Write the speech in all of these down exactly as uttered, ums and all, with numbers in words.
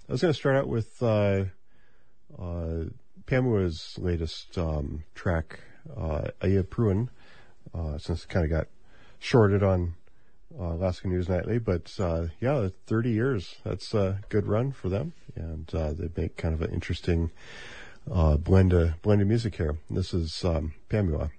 I was going to start out with uh, uh, Pamua's latest um, track, uh, Aya Pruin, uh, since it kind of got shorted on uh, Alaska News Nightly. But uh, yeah, thirty years, that's a good run for them. And uh, they make kind of an interesting uh, blend, of, blend of music here. This is um, Pamua.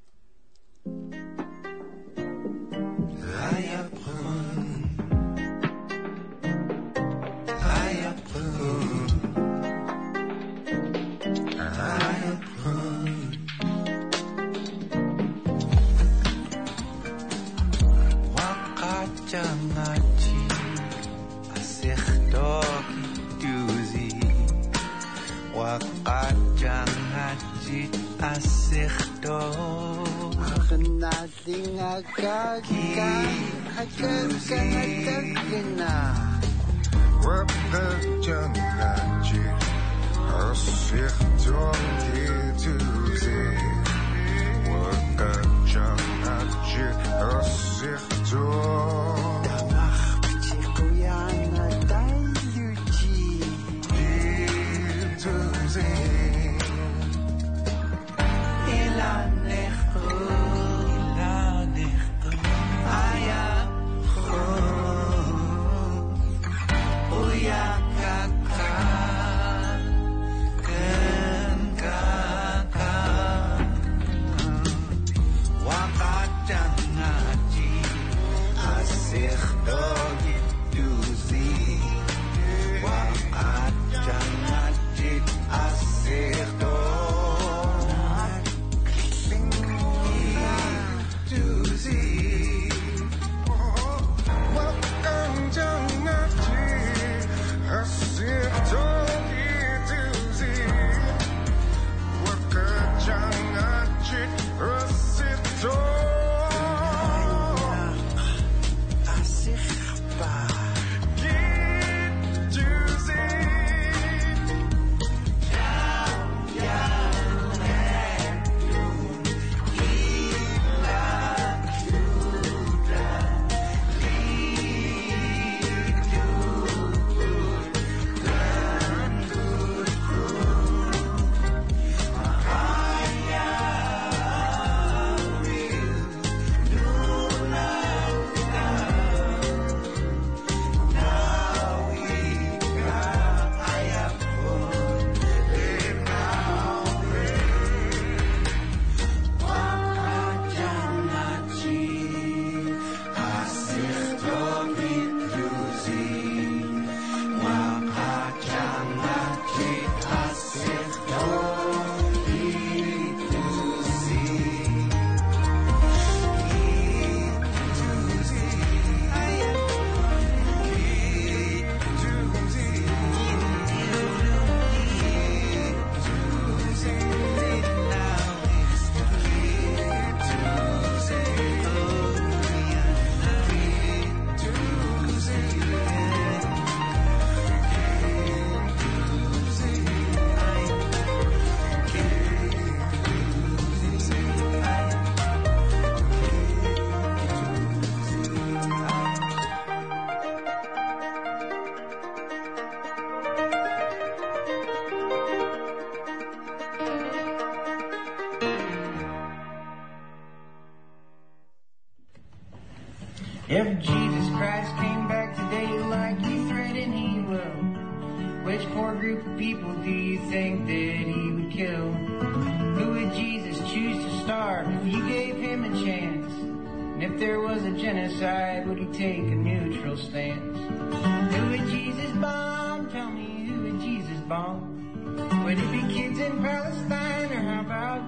If Jesus Christ came back today like you threatened he will, which poor group of people do you think that he would kill? Who would Jesus choose to starve if you gave him a chance? And if there was a genocide, would he take a neutral stance? Who would Jesus bomb? Tell me, who would Jesus bomb? Would it be kids in Palestine, or how about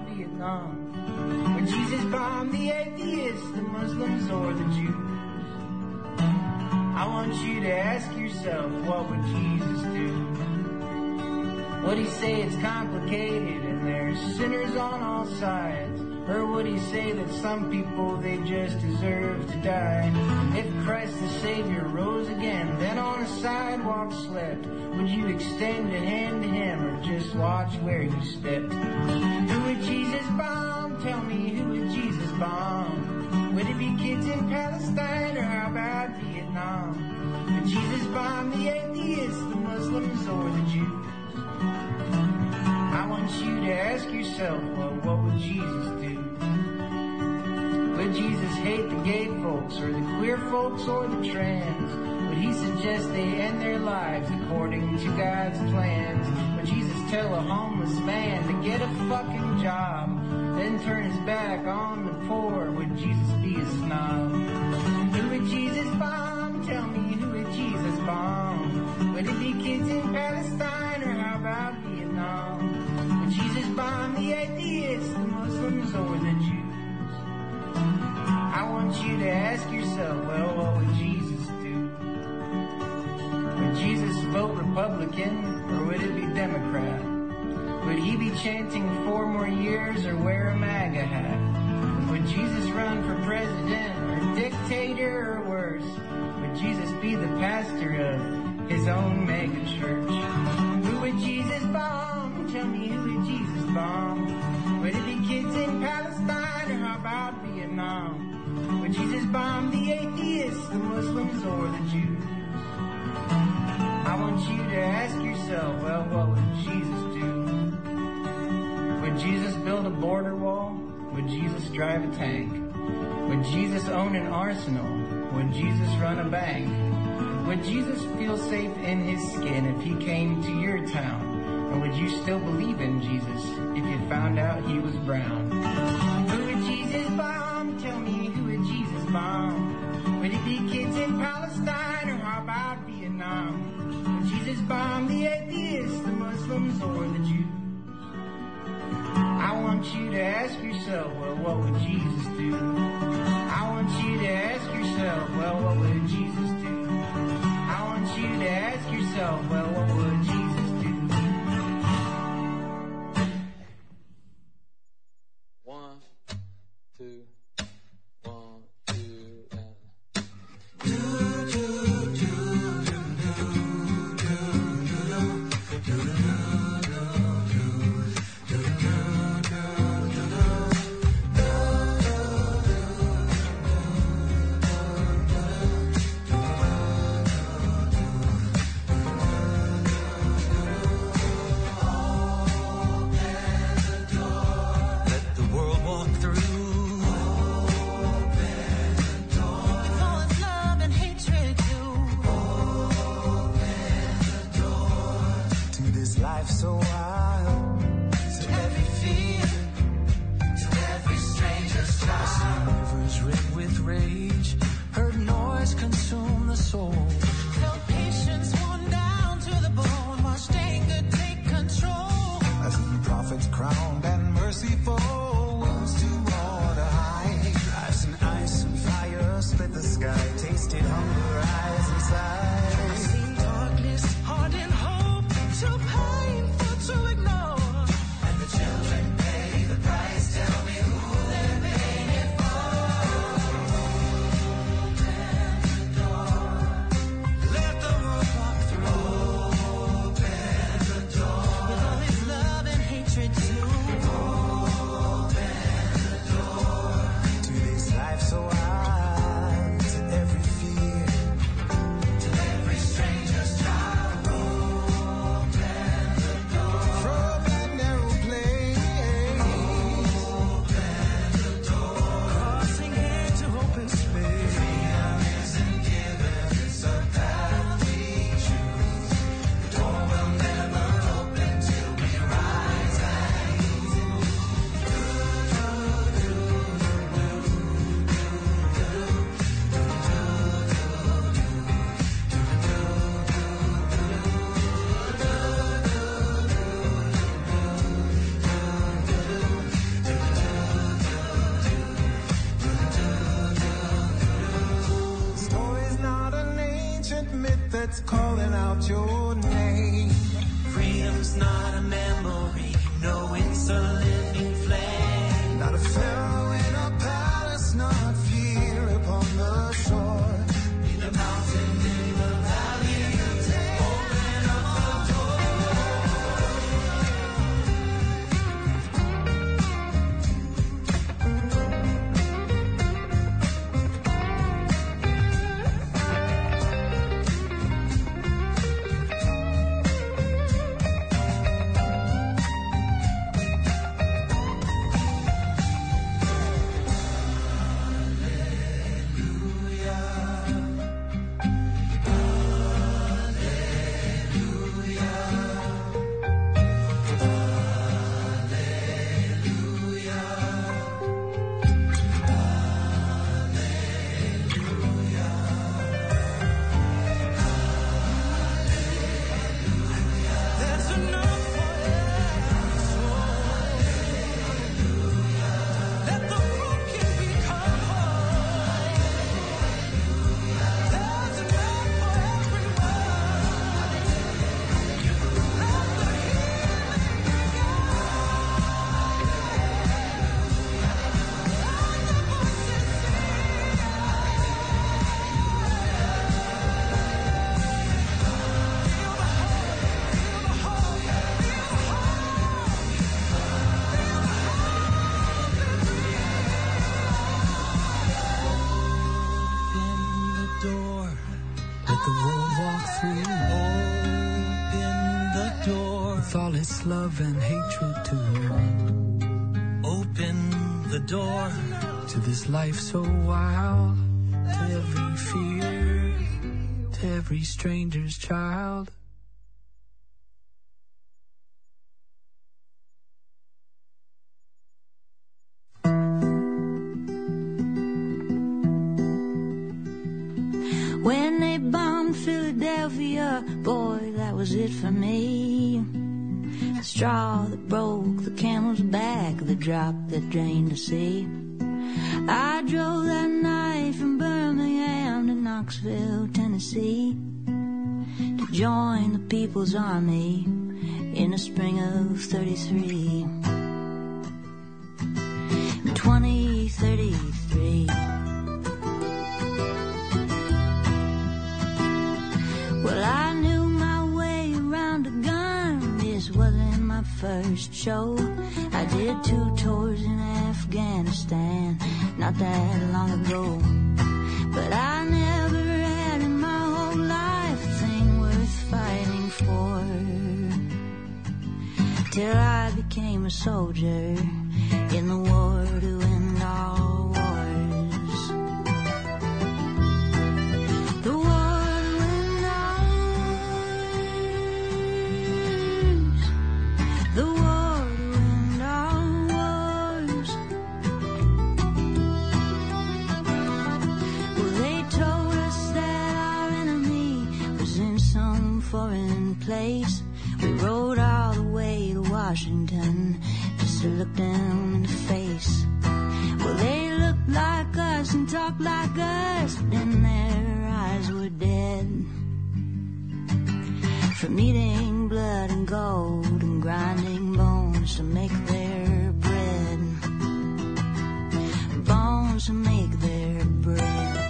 Vietnam? Would Jesus bomb the atheists, the Muslims, or the Jews? I want you to ask yourself, what would Jesus do? Would he say it's complicated and there's sinners on all sides? Or would he say that some people, they just deserve to die? If Christ the Savior rose again, then on a sidewalk slept, would you extend a hand to him or just watch where you stepped? Who would Jesus bomb? Tell me, who would Jesus bomb? Would it be kids in Palestine, or how about Vietnam? Would Jesus bomb the atheists, the Muslims, or the Jews. I want you to ask yourself, well, what would Jesus do? Would Jesus hate the gay folks or the queer folks or the trans? Would he suggest they end their lives according to God's plans? Would Jesus tell a homeless man to get a fucking job, then turn his back on the poor? Would Jesus be a snob? Who would Jesus bomb? Tell me, who would Jesus bomb? Would it be kids in Palestine or how about Vietnam? Would Jesus bomb the atheists, the Muslims, or the Jews? I want you to ask yourself, well, what would Jesus do? Would Jesus vote Republican or would it be Democrat? Would he be chanting four more years or wear a MAGA hat? Would Jesus run for president or dictator or worse? Would Jesus be the pastor of his own mega church? Who would Jesus bomb? Tell me, who would Jesus bomb? Would it be kids in Palestine or how about Vietnam? Would Jesus bomb the atheists, the Muslims, or the Jews? I want you to ask yourself, well, what would Jesus do? Would Jesus build a border wall? Would Jesus drive a tank? Would Jesus own an arsenal? Would Jesus run a bank? Would Jesus feel safe in his skin if he came to your town? Or would you still believe in Jesus if you found out he was brown? Who would Jesus bomb? Tell me, who would Jesus bomb? Would it be kids in Palestine or how about Vietnam? Would Jesus bomb the atheists, the Muslims, or the Jews? I want you to ask yourself, well, what would Jesus do? I want you to ask yourself, well, what would Jesus do? I want you to ask yourself, well, what would Jesus do? One, two, one, two, and... So wild, to every fear, to every stranger's child. Rivers red with rage, heard noise consume the soul. Felt patience worn down to the bone, watched anger take control. As the prophets crowned and merciful, wounds to water high. I've seen ice and fire split the sky, tasted hunger rise inside. I've seen darkness harden hope to pain. To ignite this love and hatred too. Open the door to this life so wild, to every fear, to every stranger's child. When they bombed Philadelphia, boy, that was it for me. The straw that broke the camel's back, the drop that drained the sea. I drove that night from Birmingham to Knoxville, Tennessee, to join the People's Army in the spring of thirty-three. twenty thirty-three. Well, I knew my way around a gun. This wasn't my first show. I did two tours in Afghanistan not that long ago. But I never had in my whole life a thing worth fighting for, till I became a soldier in the war to end all wars. The war The war to end all wars. Well, they told us that our enemy was in some foreign place. We rode all the way to Washington just to look them in the face. Well, they looked like us and talked like us, but then their eyes were dead from eating blood and gold and grinding bones to make their bread. Bones to make their bread.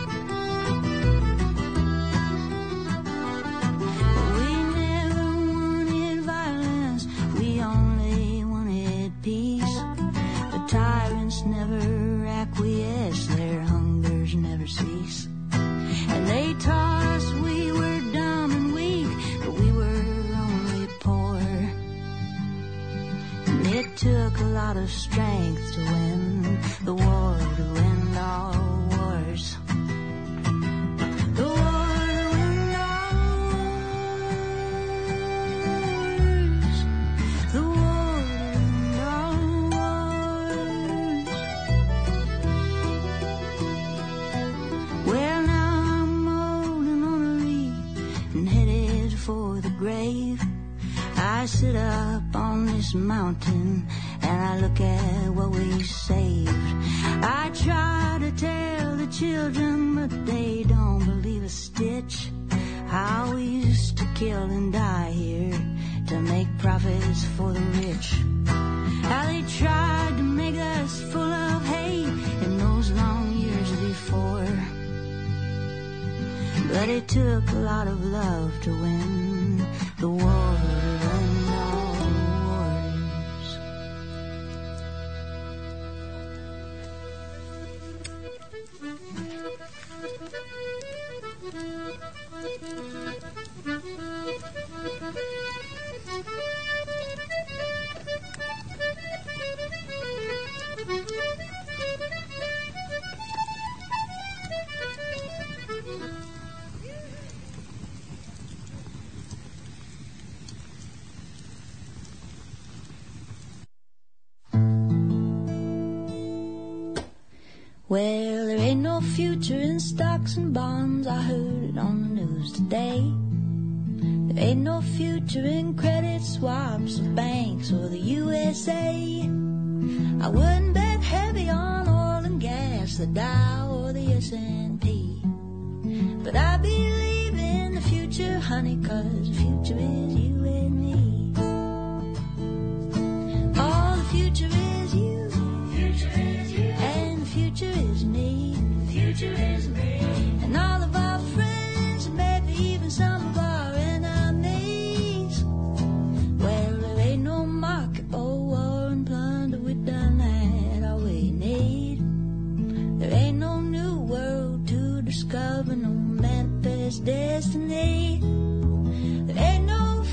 We never wanted violence, we only wanted peace. The tyrants never acquiesce, their hungers never cease. And they taught us we were dumb and weak, but we were only poor. And it took a lot of strength to win the war, to end all wars. The war to end all wars. The war to end all wars. Well, now I'm old and ornery and headed for the grave. I sit up on this mountain and I look at what we saved. I try to tell the children, but they don't believe a stitch. How we used to kill and die here to make profits for the rich. How they tried to make us full of hate in those long years before. But it took a lot of love to win the war and all wars. Well, there ain't no future in stocks and bonds, I heard it on the news today. There ain't no future in credit swaps or banks or the U S A. I wouldn't bet heavy on oil and gas, the Dow or the S and P. But I believe in the future, honey, 'cause the future is you and me. Oh, the future is you. Future is you. And the future is me. The future is me. And all of our friends, and maybe even some of our enemies. Well, there ain't no market for war and plunder, we done had all we need. There ain't no new world to discover, no manifest destiny. There ain't no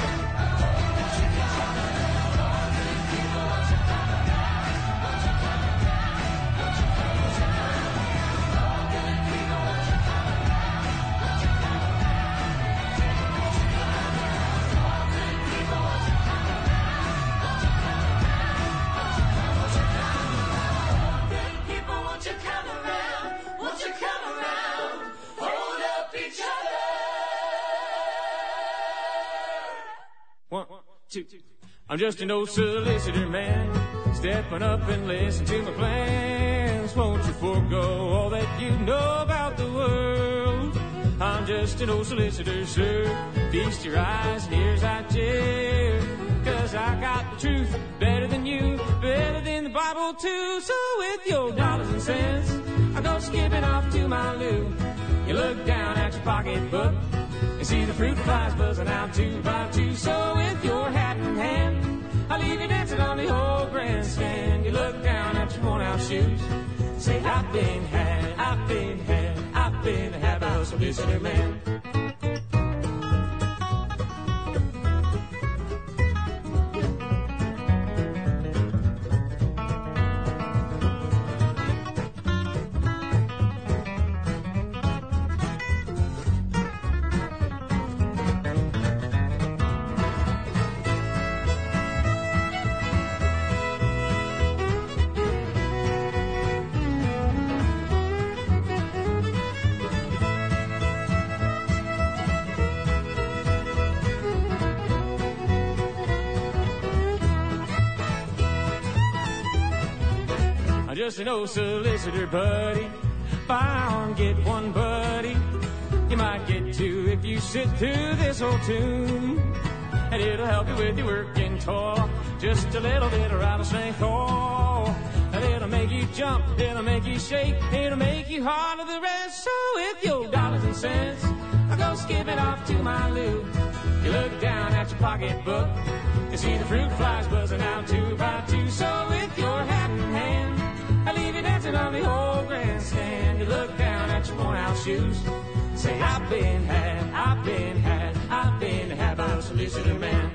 I'm just an old solicitor man, stepping up and listen to my plans. Won't you forego all that you know about the world? I'm just an old solicitor, sir. Feast your eyes and ears out there, 'cause I got the truth better than you, better than the Bible too. So with your dollars and cents, I go skipping off to my loo. You look down at your pocketbook and see the fruit flies buzzing out two by two. So with your hat in hand, I leave you dancing on the old grandstand. You look down at your worn out shoes, say I've been had. I've been had, I've been had by a solicitor man. Just an old solicitor buddy, buy one, get one buddy. You might get two if you sit through this old tune. And it'll help you with your working toil. Just a little bit of rattlesnake oil. And it'll make you jump, it'll make you shake, it'll make you holler the rest. So with your dollars and cents, I go skipping off to my loot. You look down at your pocketbook, you see the fruit flies buzzing out two by two. So with your hat in hand, I leave you dancing on the old grandstand. You look down at your worn-out shoes, say, I've been had, I've been had, I've been had by a solicitor man.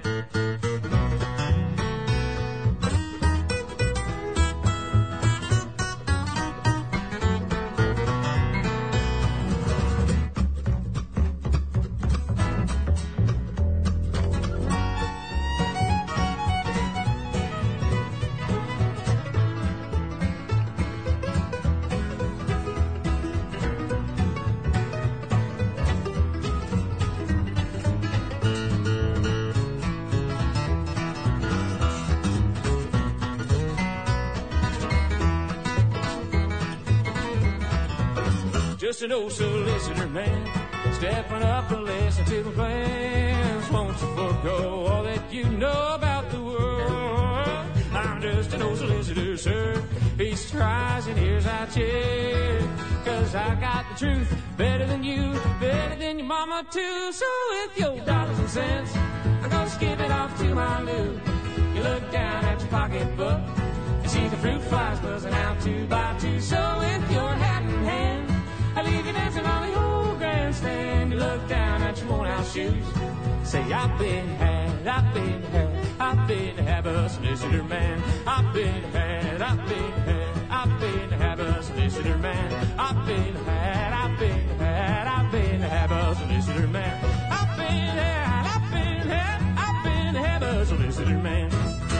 Just an old solicitor man, stepping up and listen to the plans. Won't you forego all that you know about the world? I'm just an old solicitor, sir. Peace tries and here's our cheer. Cause I got the truth better than you, better than your mama too. So with your dollars and cents, I'm gonna skip it off to my loot. You look down at your pocketbook and see the fruit flies buzzing out two by two. So with your hat in hand, I leave you dancing on the old grandstand. You look down at your worn-out shoes, say, I've been had, I've been had, I've been had by a solicitor man. I've been had, I've been had, I've been had by a solicitor man. I've been had, I've been had, I've been had by a solicitor man. I've been had, I've been had, I've been had by a solicitor man.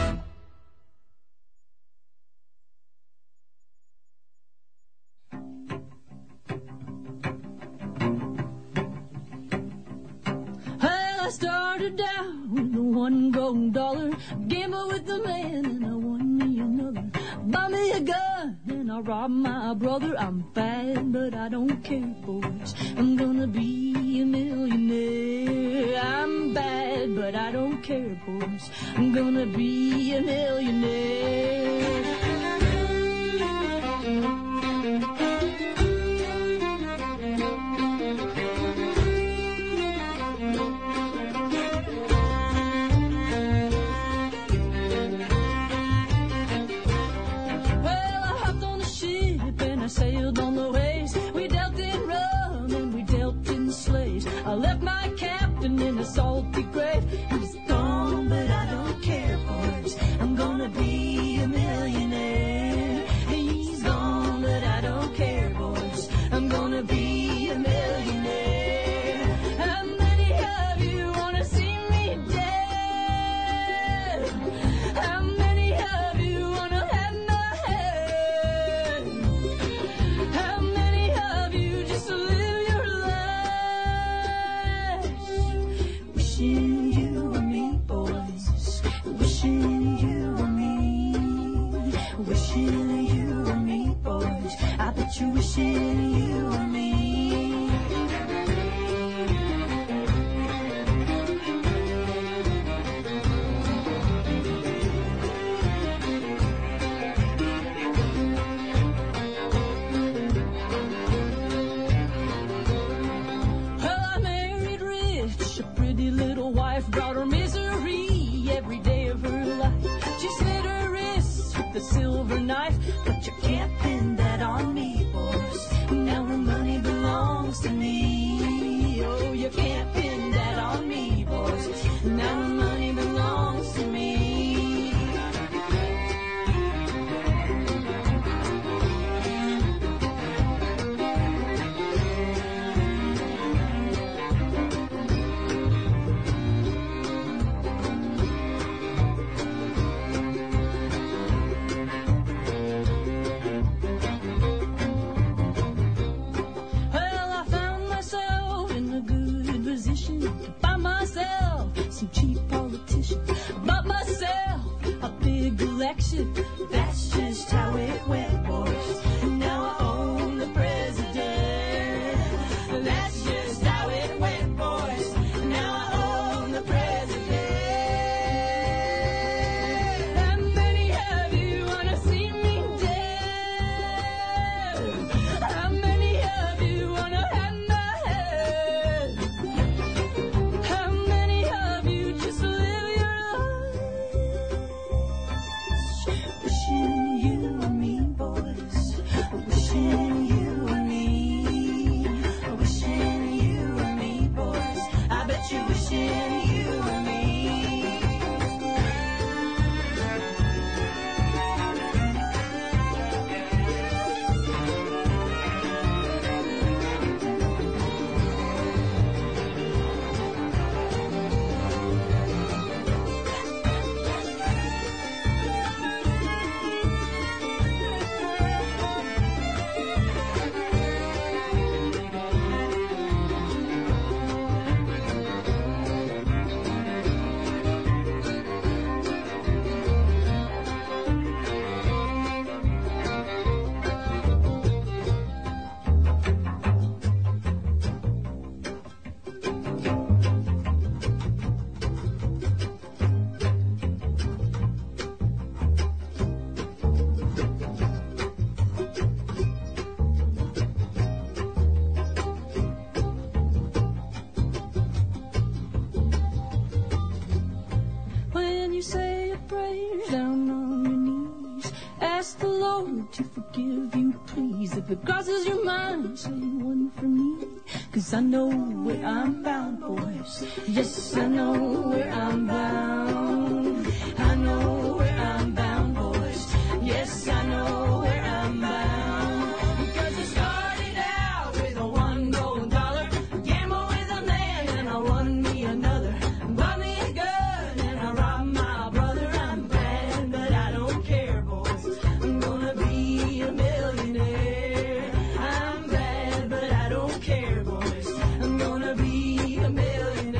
I started out with one gold dollar, gambled with the man, and I won me another. Buy me a gun, and I rob my brother. I'm bad, but I don't care, boys. I'm gonna be a millionaire. I'm bad, but I don't care, boys. I'm gonna be a millionaire. I sailed on the waves. We dealt in rum and we dealt in slaves. I left my captain in a salty grave. He's gone, but I don't care, boys. I'm gonna be a millionaire. He's gone, but I don't care, boys. I'm gonna be a millionaire. How many of you wanna see me dead? How many of you wanna have my head? How many of you just live your lives? Wishing you were me, boys. Wishing you were me. Wishing you were me, boys. I bet you wishing you were me. Brought her misery every day of her life. She slit her wrists with a silver knife, but you can't pin that on me, boys. forgive you, please. If it crosses your mind, say one for me. Cause I know where I'm bound, boys. Yes, I know where I'm bound. I know where I'm bound, boys. Yes, I know where I'm bound. Because I started out with a one gold dollar, gambled with a man, and I won me another. Bought me a gun, and I robbed my brother. I'm bad, but I don't care, boys. I'm gonna be a millionaire. I'm bad, but I don't care, boys. I'm gonna be a millionaire.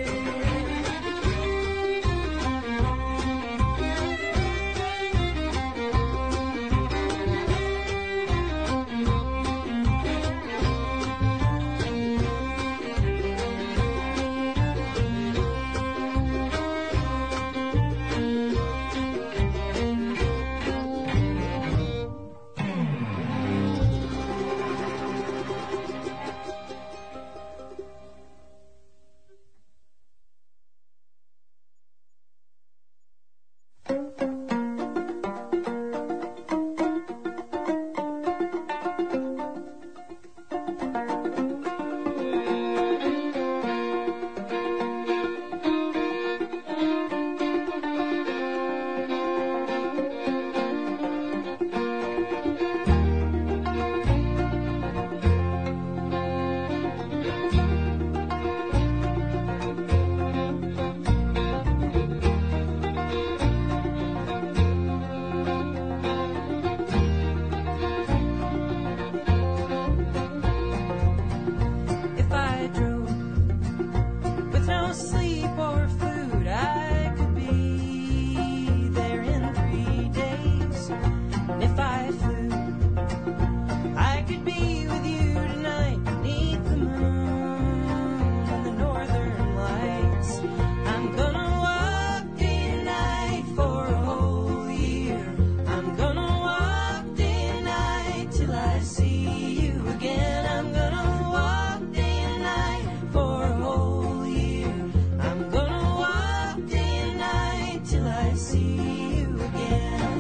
If I drove with no sleep or food, I could be there in three days. And if I flew, I could be with you tonight beneath the moon and the northern lights. I'm gonna walk day and night for a whole year. I'm gonna walk day and night till I see you again. I'm gonna walk day and night for a whole year. I'm gonna walk day and night till I see you again.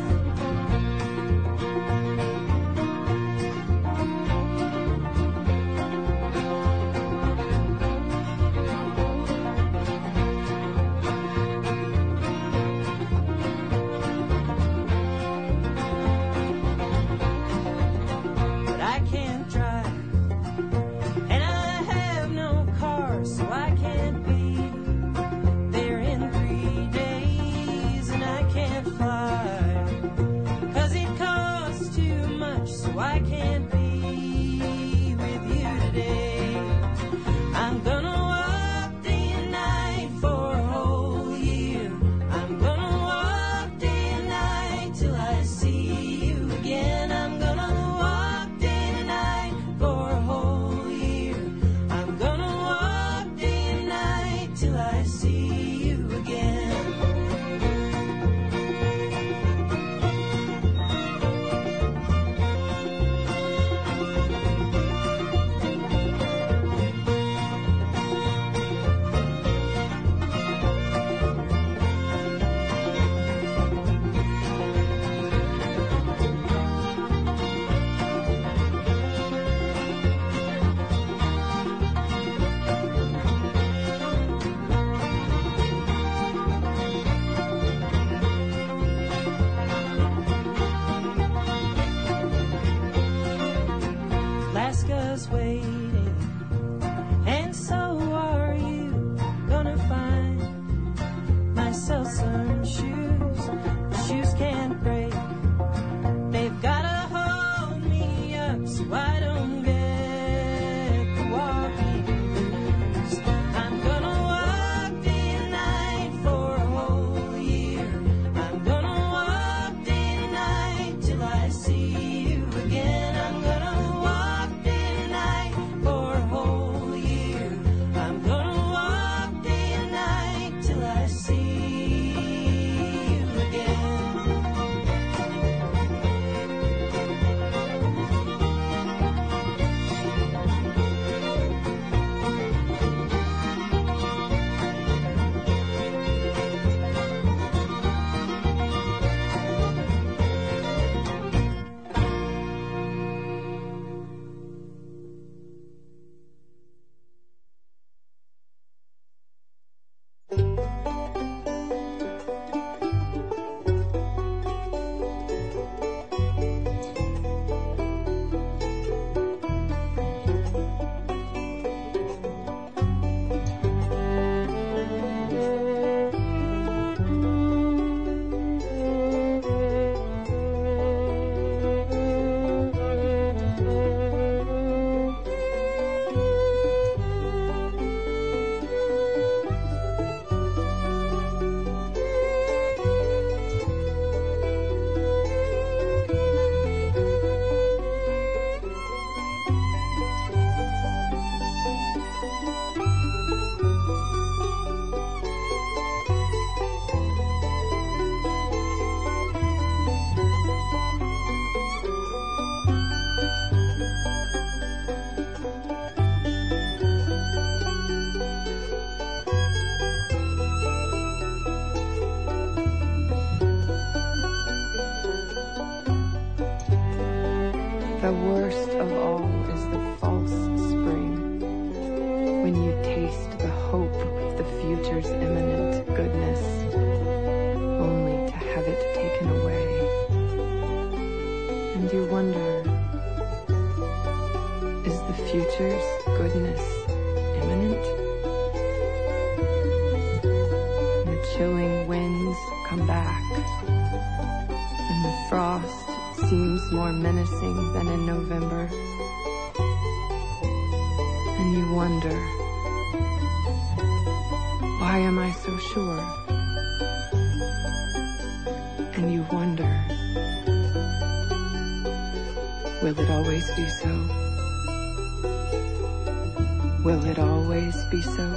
But I can't drive, and I have no car, so I can't be there in three days. And I can't fly, cause it costs too much, so I can't be with you today. I'm gonna walk day and night for a whole year. I'm gonna walk day and night till I see you again. I'm gonna walk day and night for a whole year. I'm gonna walk day and night till I see you again. Alaska's waiting, and so are you. Gonna find myself some shoes. The shoes can't break, they've gotta hold me up so I don't get the walking blues. I'm gonna walk day and night for a whole year. I'm gonna walk day and night till I see you again. I'm gonna walk day and night the future's goodness imminent? And the chilling winds come back, and the frost seems more menacing than in November. And you wonder, why am I so sure? And you wonder, will it always be so? Will it always be so?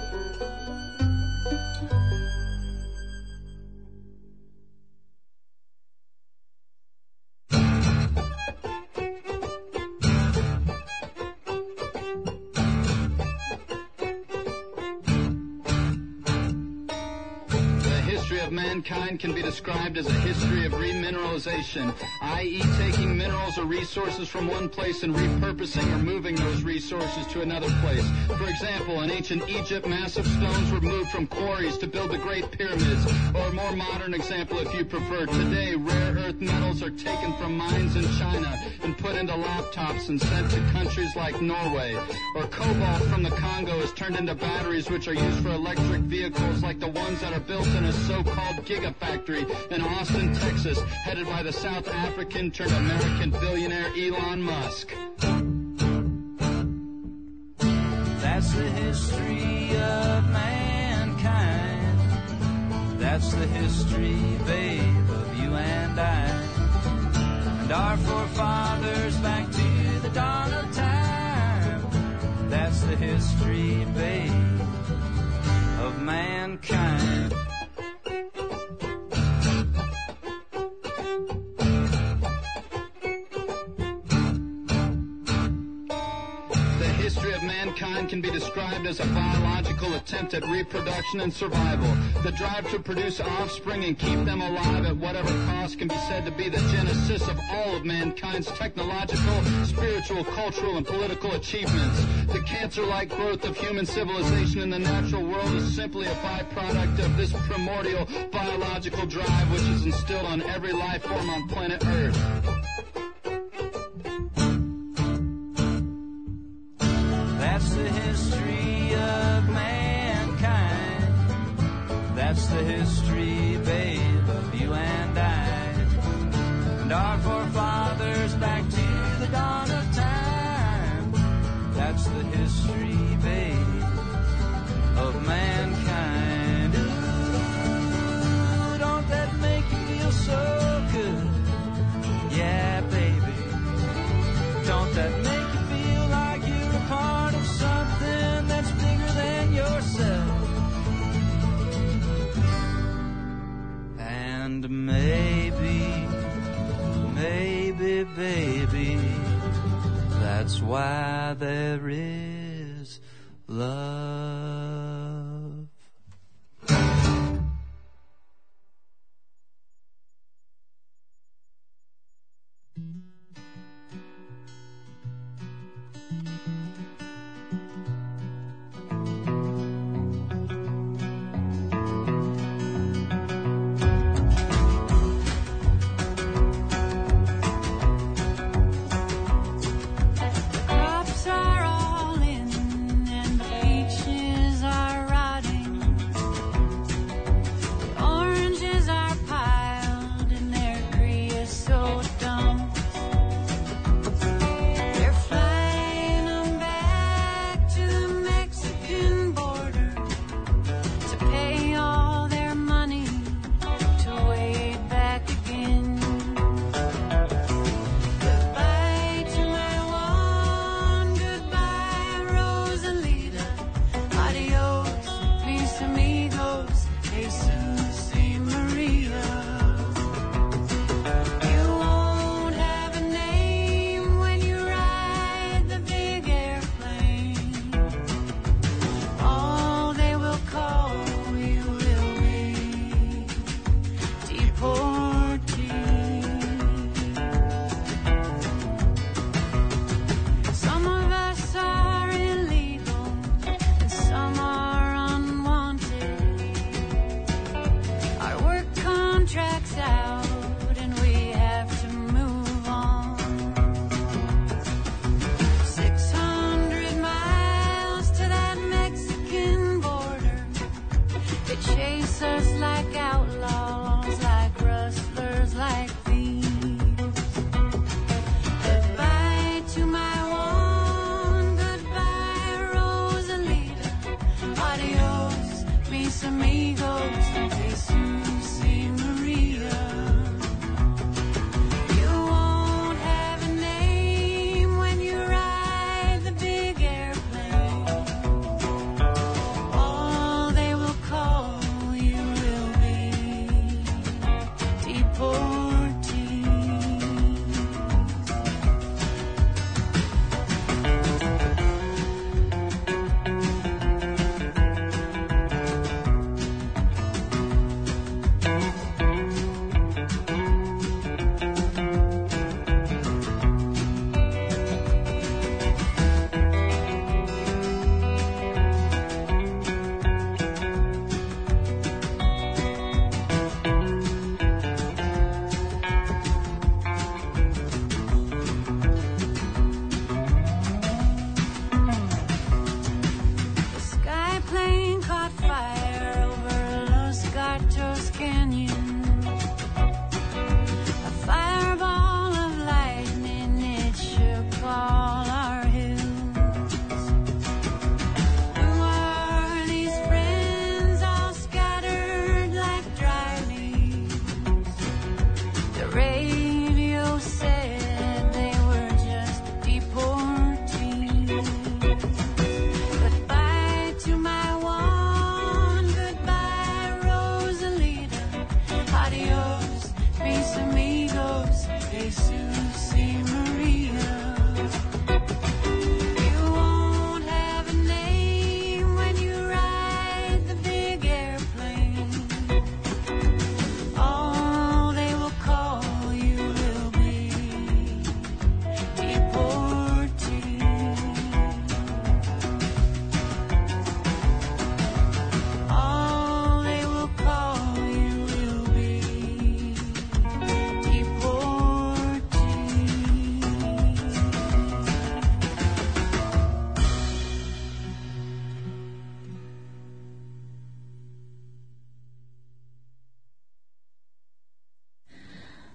Mankind can be described as a history of remineralization, that is taking minerals or resources from one place and repurposing or moving those resources to another place. For example, in ancient Egypt, massive stones were moved from quarries to build the Great Pyramids. Or a more modern example, if you prefer, today rare earth metals are taken from mines in China and put into laptops and sent to countries like Norway. Or cobalt from the Congo is turned into batteries which are used for electric vehicles like the ones that are built in a so-called gigafactory in Austin, Texas, headed by the South African turned American billionaire Elon Musk. That's the history of mankind. That's the history, babe, of you and I. And our forefathers back to the dawn of time. That's the history, babe, of mankind. Mankind can be described as a biological attempt at reproduction and survival. The drive to produce offspring and keep them alive at whatever cost can be said to be the genesis of all of mankind's technological, spiritual, cultural, and political achievements. The cancer-like growth of human civilization in the natural world is simply a byproduct of this primordial biological drive which is instilled on every life form on planet Earth. That's the history of mankind. That's the history, babe, of you and I. And our forefathers back to the dawn of time. That's the history, babe, of mankind. Ooh, don't that make you feel so good? Yeah, baby. Don't that make you feel like you're a part of something that's bigger than yourself? And maybe, maybe, baby, that's why there is love. Crops are all in and the beaches are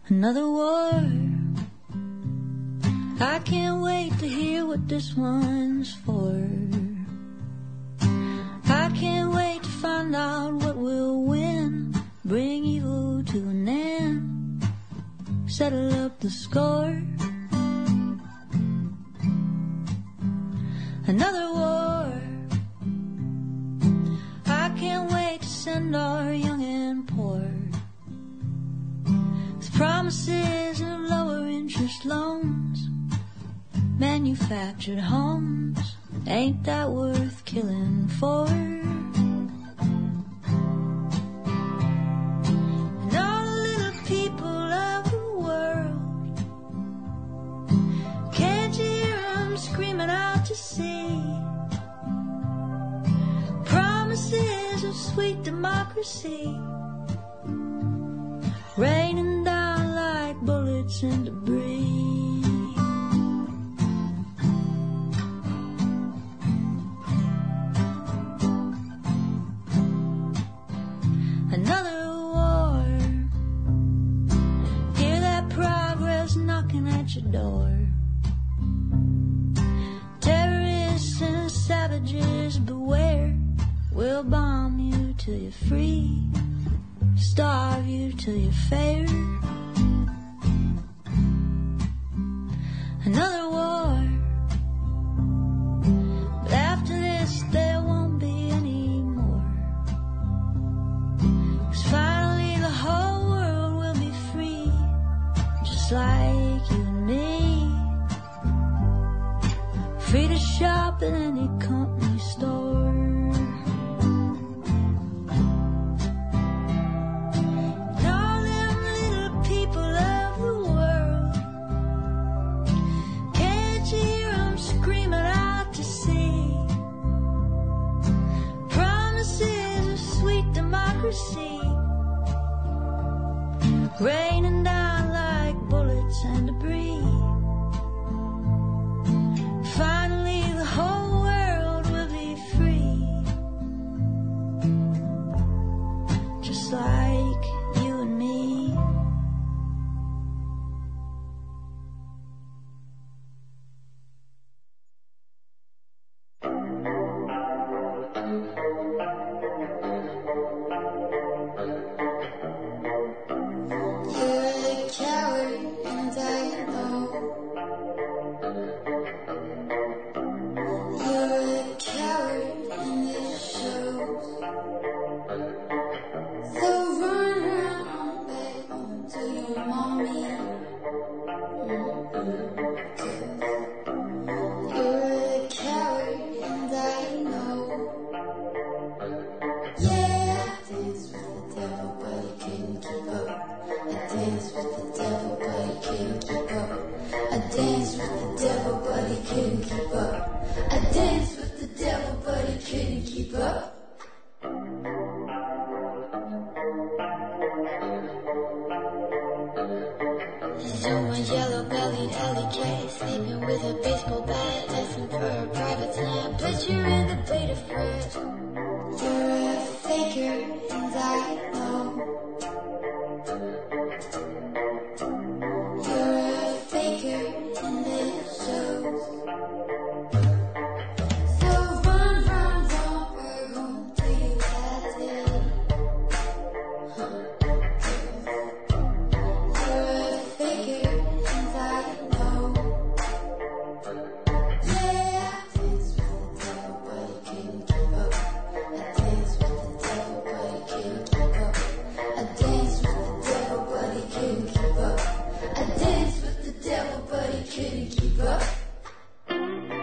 Another war. I can't wait to hear what this one's for. I can't wait to find out what will win. Bring evil to an end. Settle up the score. Another war. I can't wait to send our young and poor. With promises of lower interest loans. Manufactured homes. Ain't that worth killing for? And all the little people of the world, can't you hear them screaming out to sea? Promises of sweet democracy, raining down like bullets and debris. Another war. Hear that progress knocking at your door. Terrorists and savages beware. We'll bomb you till you're free, starve you till you're fair. Another war. But after this there won't be any more. 'Cause finally the whole world will be free, just like you and me. Free to shop at any company store. Raining down like bullets and debris. Finally the whole world will be free, just like you and me. Someone's yellow-bellied L E K, sleeping with a baseball bat, asking for a private snap. But you're in the blade of grass. You're a faker, and I know. You're a faker, and it shows. So run, run, run, we're gonna do that day. Huh. Couldn't keep up.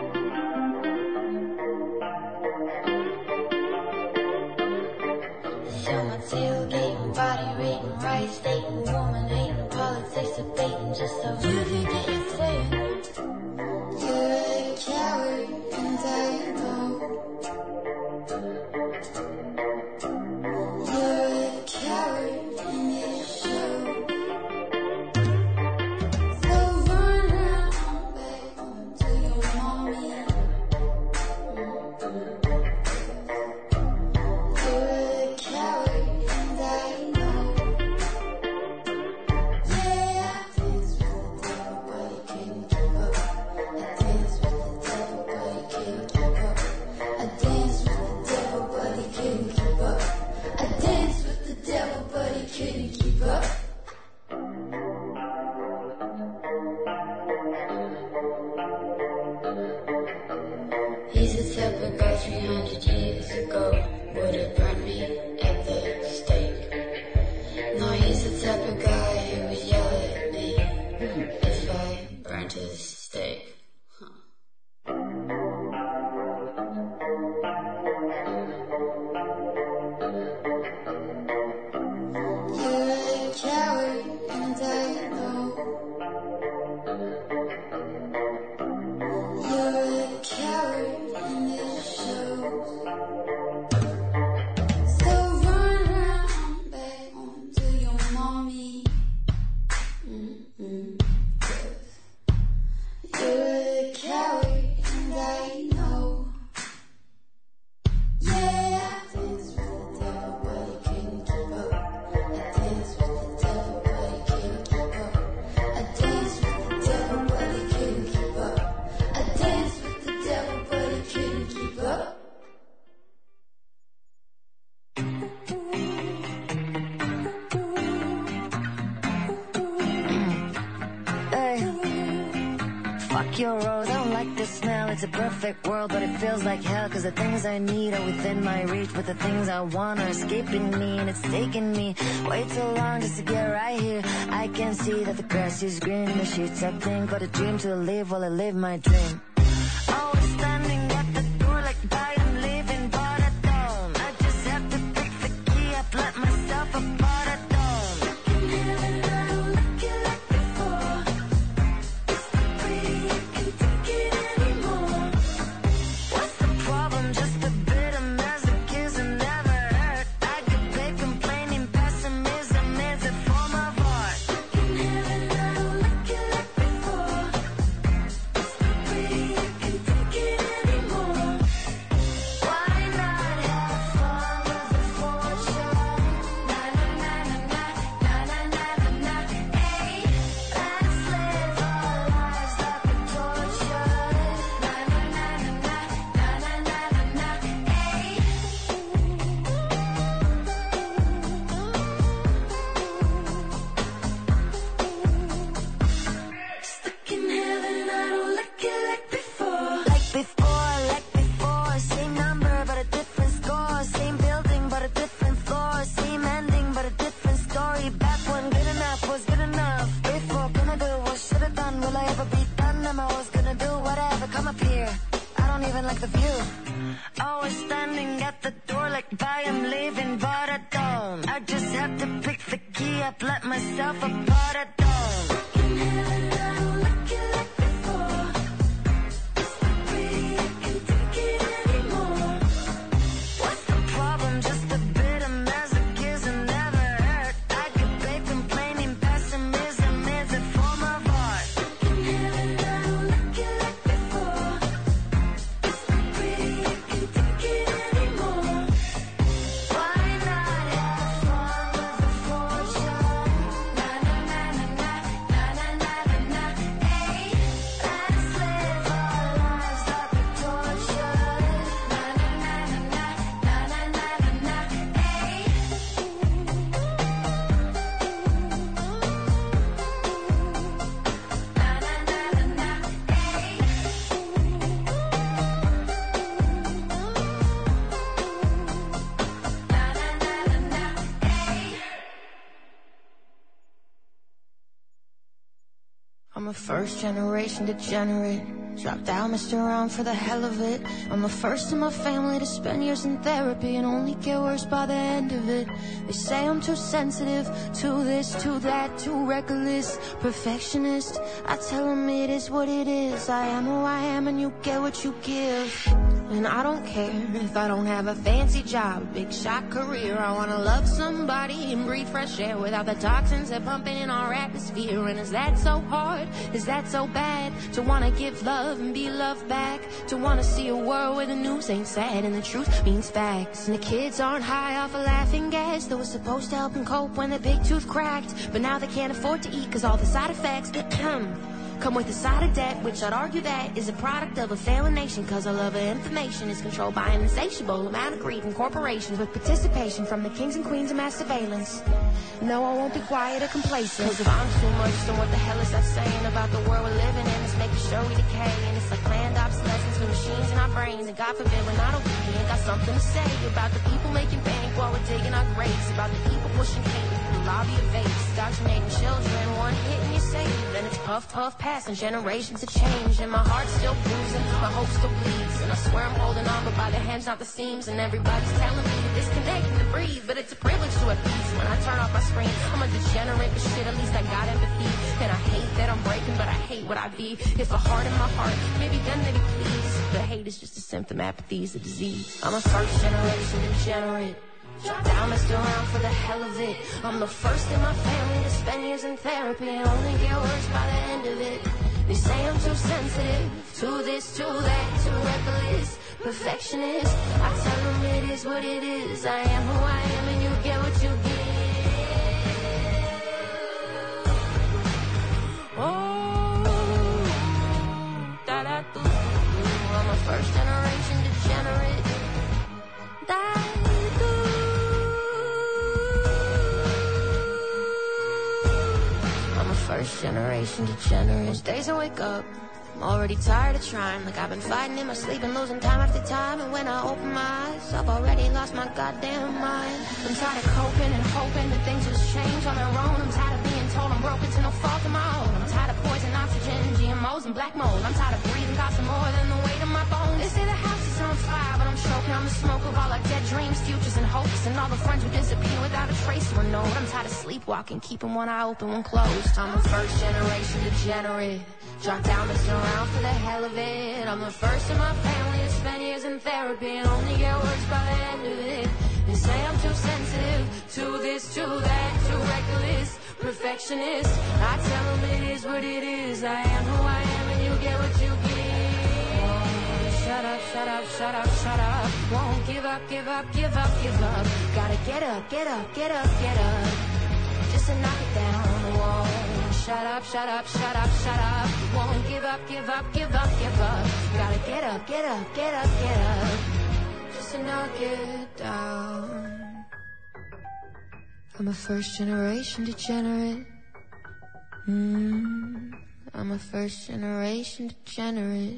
He's the type of guy three hundred years ago would have burned me at the stake. No, he's the type of guy who would yell at me if I burnt his steak. You're a coward, and I know. You're a coward, and it shows. So run around back home to your mommy. Mm-mm. You're a coward, and I know. Yeah, I dance with the devil, but he couldn't keep up. I dance with the devil, but he couldn't keep up. I dance with the devil, but he couldn't keep up. I dance with the devil, but he couldn't keep up. Hey, fuck your rose, I don't like the smell. It's a perfect world, but it feels like hell. Cause the things I need are within my reach, but the things I want are escaping me. And it's taking me way too long just to get right here. I can see that the grass is green, the sheets I think, but a dream to live while I live my dream. Always standing at the door like I am leaving, but I don't. I just have to pick the key up, let myself apart, I don't. Stuck in heaven, I don't look it like before. It's not pretty, I can't take it anymore. What's the problem? Just a bit of masochism never hurt. I could pay complaining, pessimism is a form of art. Stuck in heaven, I don't look it like before. It's not pretty, I can't take it anymore. Why not have fun with the fortune? Na na na na na na na na na. Hey, let's live our lives like a torture. Na na na na na na na na na. Hey. Stuck in heaven, I don't look it like before. Like before, like before. Same number, but a different score. Same building, but a different floor. Same ending, but a different story. Back when good enough was good enough. Before, gonna do what should've done. Will I ever be done? I'm always gonna do whatever. Come up here. I don't even like the view. Always standing at the door like I am leaving, but I don't. I just have to pick the key up, let myself apart, I don't. Stuck in heaven, I don't look it like before. It's not pretty, I can't take it anymore. What's the problem? Just a bit of masochism never hurt. I could pay complaining, pessimism is a form of art. Stuck in heaven, I don't look it like before. It's not pretty, I can't take it anymore. Why not have fun with the fortune? Na na na na na na na na na na. Hey, let's live our lives like a torture. Na na na na na na na na na na. Hey. Na na na na na. Hey. Na na na na na. Hey. I'm a first generation degenerate. Dropped out, messed around for the hell of it. I'm the first in my family to spend years in therapy and only get worse by the end of it. They say I'm too sensitive to this, to that, too reckless, perfectionist. I tell them it is what it is. I am who I am and you get what you give. And I don't care if I don't have a fancy job, a big shot career. I wanna love somebody and breathe fresh air without the toxins that pumping in our atmosphere. And is that so hard? Is that so bad? To wanna give love and be loved back? To wanna see a world where the news ain't sad and the truth means facts? And the kids aren't high off a laughing gas that was supposed to help them cope when their big tooth cracked, but now they can't afford to eat cause all the side effects come with a side of debt, which I'd argue that is a product of a failing nation, cause our love of information is controlled by an insatiable amount of greed from corporations with participation from the kings and queens of mass surveillance. No, I won't be quiet or complacent, cause if I'm too much, then what the hell is that saying about the world we're living in? It's making sure we decay, and it's like planned obsolescence with machines in our brains. And God forbid we're not obedient. Got something to say about the people making bank while we're digging our graves. About the people pushing hate through the lobby of vapes. Indoctrinating children, one hit and you're safe. Then it's puff, puff, pass, and generations of change. And my heart's still bruising, my hope still bleeds. And I swear I'm holding on, but by the hands, not the seams. And everybody's telling me to disconnect and to breathe, but it's a privilege to have peace. When I turn off my screen, I'm a degenerate, but shit, at least I got empathy. And I hate that I'm breaking, but I hate what I be. If a heart in my heart, maybe then maybe please. But hate is just a symptom, apathy is a disease. I'm a first generation degenerate. Drop down, messed around for the hell of it. I'm the first in my family to spend years in therapy and only get worse by the end of it. They say I'm too sensitive, to this, to that, too reckless, perfectionist. I tell them it is what it is. I am who I am and you get what you get. Oh, da da do. I'm a first generation degenerate. Da do. I'm a first generation degenerate. Most days I wake up, I'm already tired of trying. Like I've been fighting in my sleep and losing time after time. And when I open my eyes, I've already lost my goddamn mind. I'm tired of coping and hoping that things just change on their own. I'm tired of being told I'm broken to no fault of my own. I'm tired of poison, oxygen, G M Os, and black mold. I'm tired of breathing, costing more than the weight of my bones. They say the house is on fire, but I'm choking on the smoke of all our dead dreams, futures, and hopes. And all the friends who disappear without a trace or a note. I'm tired of sleepwalking, keeping one eye open, one closed. I'm a first generation degenerate. Drop down, mess around for the hell of it. I'm the first in my family to spend years in therapy and only get worse by the end of it. They say I'm too sensitive, to this, to that, too reckless, perfectionist. I tell them it is what it is. I am who I am and you get what you get. Shut up, shut up, shut up, shut up. Won't give up, give up, give up, give up. Gotta get up, get up, get up, get up. Just to knock it down. Whoa. Shut up, shut up, shut up, shut up. Won't give up, give up, give up, give up. Gotta get up, get up, get up, get up. Just to knock it down. I'm a first generation degenerate. Mm, I'm a first generation degenerate.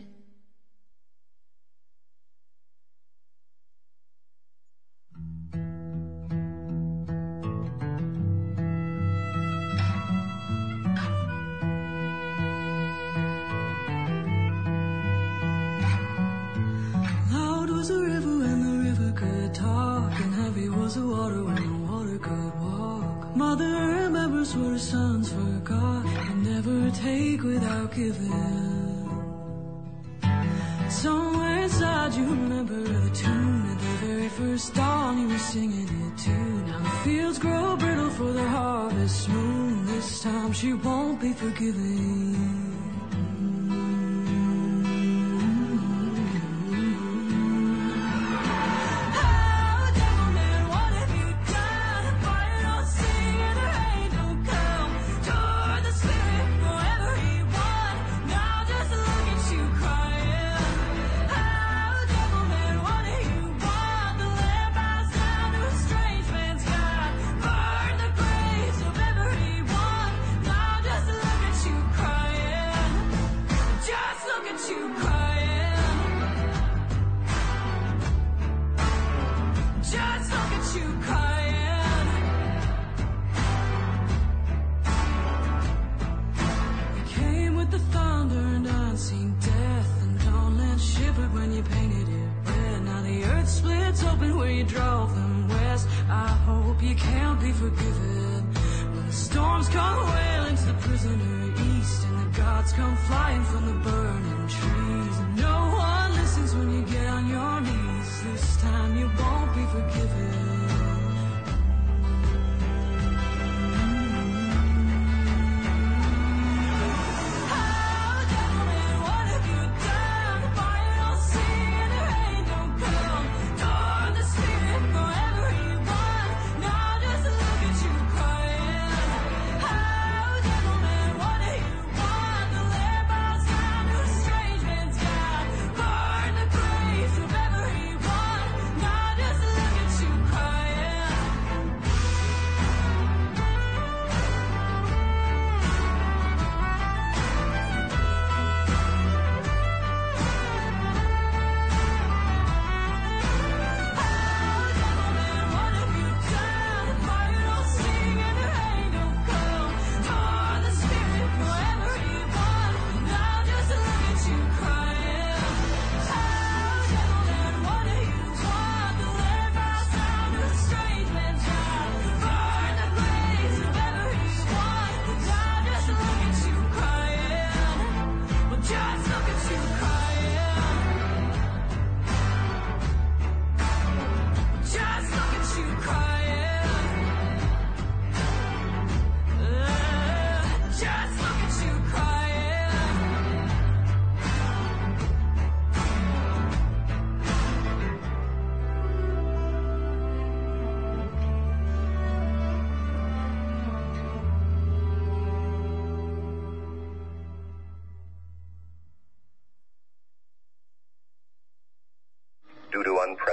The water when the water could walk. Mother remembers what her sons forgot. And never take without giving. Somewhere inside you remember the tune. At the very first dawn you were singing it too. Now the fields grow brittle for the harvest moon. This time she won't be forgiving.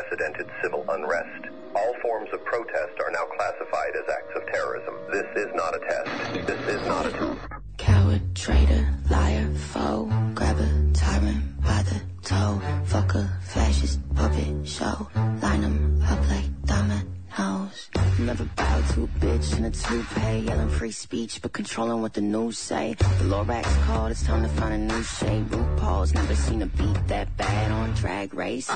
unprecedented civil unrest. All forms of protest are now classified as acts of terrorism. This is not a test. This is not a test. Coward, traitor, liar, foe, grab a tyrant by the toe, fuck a fascist puppet show, line 'em up like dominoes. Never bow to a bitch in a toupee, yelling free speech but controlling what the news say. The Lorax called, it's time to find a new shade. RuPaul's never seen a beat that bad on Drag Race.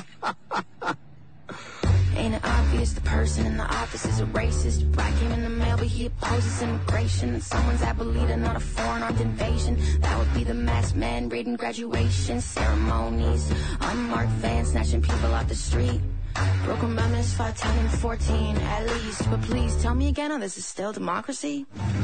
Ain't it obvious the person in the office is a racist? Black came in the mail, but he opposes immigration. And someone's Abuelita, not a foreign armed invasion. That would be the masked man reading graduation ceremonies. Unmarked vans snatching people off the street. Broken Amendments five, ten, and fourteen at least. But please tell me again, oh, this is still democracy?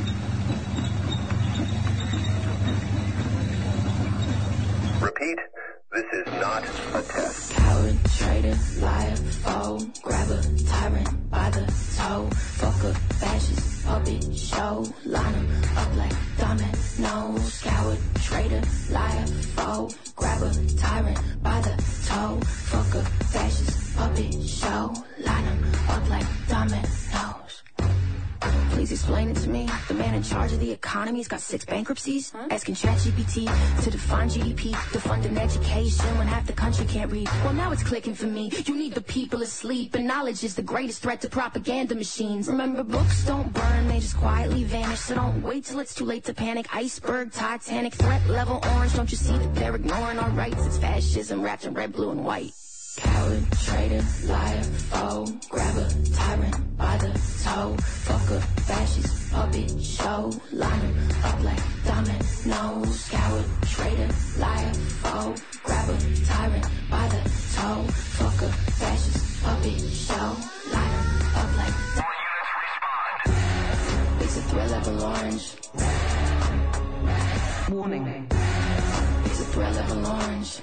Repeat, this is not a test. Coward, traitor, liar, foe, grab a tyrant by the toe, fuck a fascist puppet show, line 'em up like dominoes. Coward, traitor, liar, foe, grab a tyrant by the toe, fuck a fascist puppet show, line 'em up like dominoes. Please explain it to me. The man in charge of the economy's got six bankruptcies. Huh? Asking ChatGPT to define G D P, to fund an education when half the country can't read. Well, now it's clicking for me. You need the people asleep, and knowledge is the greatest threat to propaganda machines. Remember, books don't burn, they just quietly vanish. So don't wait till it's too late to panic. Iceberg, Titanic, threat level orange. Don't you see that they're ignoring our rights? It's fascism wrapped in red, blue, and white. Coward, traitor, liar, foe, grab a tyrant by the toe, fuck a fascist puppet show, line 'em up like dominoes. Coward, traitor, liar, foe, grab a tyrant by the toe, fuck a fascist puppet show, line 'em up like dominoes. It's a threat level orange. Warning. It's a threat level orange.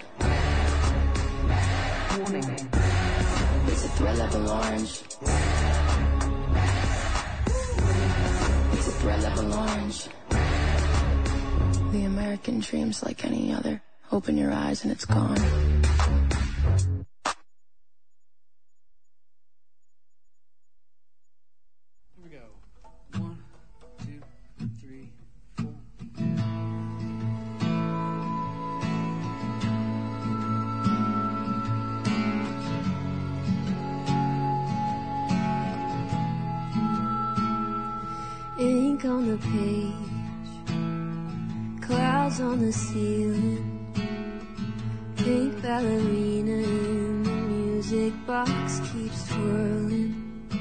Warning. It's a threat level orange. It's a threat level orange. The American dream's like any other. Open your eyes and it's gone. Here we go. One, two, three, four. Ink on the page, clouds on the ceiling, pink ballerina in the music box keeps twirling.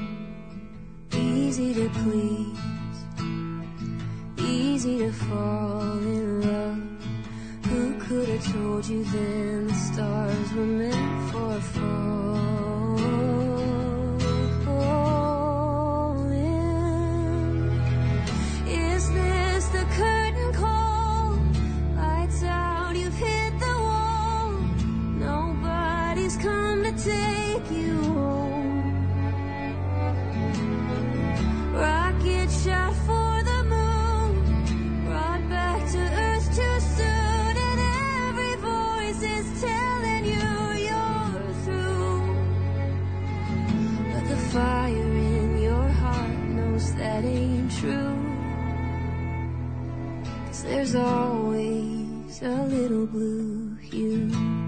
Easy to please, easy to fall in love. Who could have told you then the stars were meant for a fall? Curtain call, lights out, you've hit the wall. Nobody's come to take you home. Rocket shot for the moon, brought back to earth too soon. And every voice is telling you you're through. But the fire in your heart knows that ain't true. There's always a little blue hue.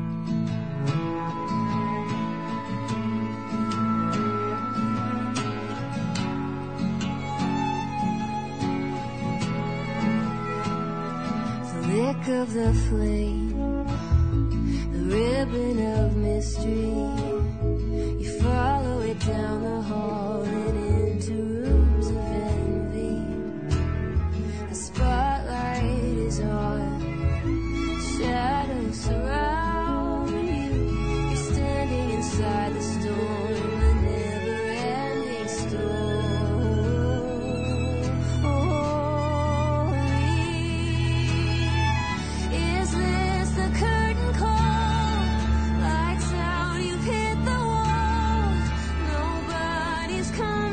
The lick of the flame, the ribbon of mystery. You follow it down the hall and into rooms of envy. The spotlight is on, shadows surround you. You're standing inside the storm, the never-ending story. Is this the curtain call? Lights out, you've hit the wall. Nobody's come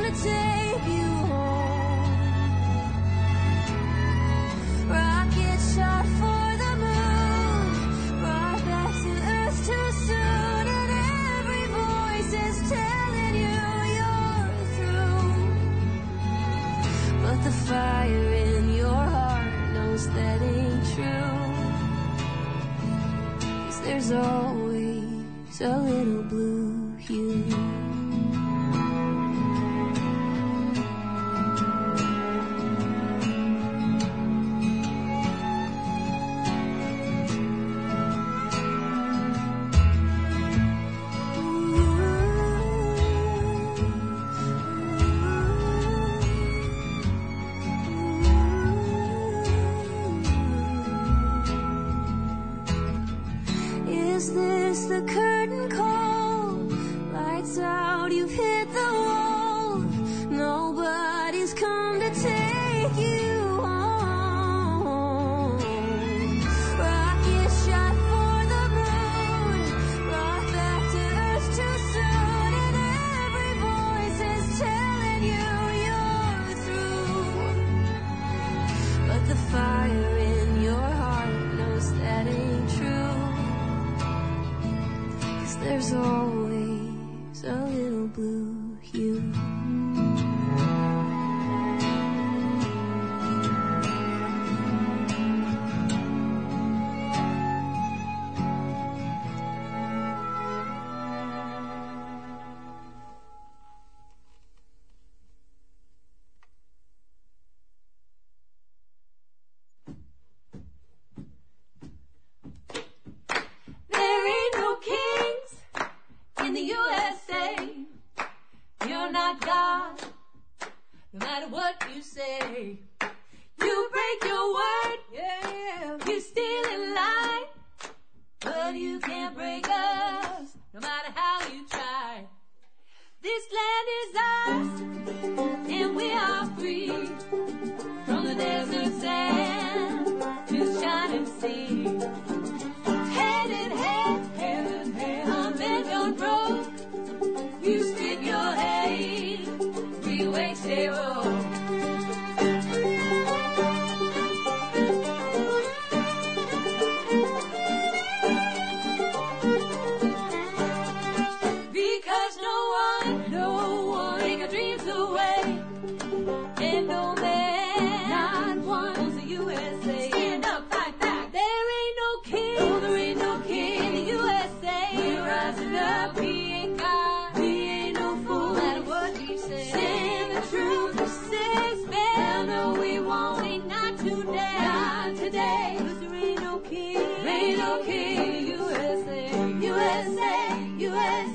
a little blue hue. Is this the curtain call? Lights out, you've hit the wall. Nobody's come to take you home. Rocket shot for the moon, brought back to earth too soon, and every voice is telling you you're through. But the fire in your heart knows that ain't true. There's always a little blue hue. There ain't no kings in the U S A. You're not God, no matter what you say. You break your word, yeah. You steal and lie, but you can't break us, no matter how you try. This land is ours, and we are free, from the desert sand to the shining sea. Hand in hand, hand in hand, on Benton Road, you spit your hate, we wait zero. Because no one, no one, take our dreams away, and no man, not one, owns the U S A. Stand up, fight back. There ain't no king, no, there ain't no king in the U S A. We're rising up, we ain't God, we ain't no fool, no matter what we say. Saying the truth, we say spell, no we won't, ain't not today, not today. 'Cause there ain't no king, there ain't no king in the U S A, U S A, U S A.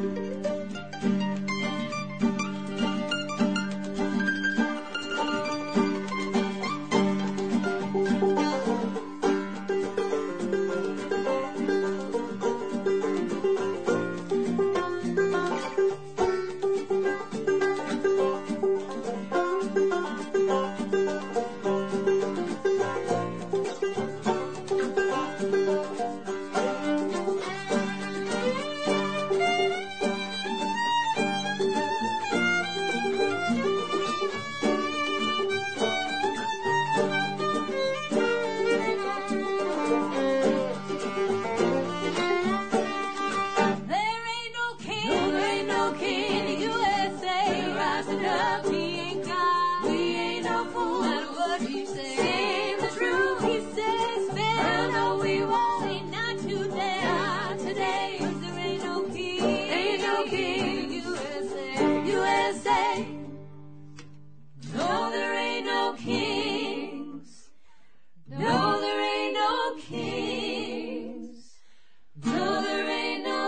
There ain't no king, no, there ain't no king in the U S A. We're rising up, we ain't God, we ain't no fool, no matter what we say. Saying the truth, he says spell, no we won't, ain't not today, not today. 'Cause there ain't no king, ain't no king in the U S A, U S A. No, there ain't no kings, no, there ain't no kings. No, there ain't no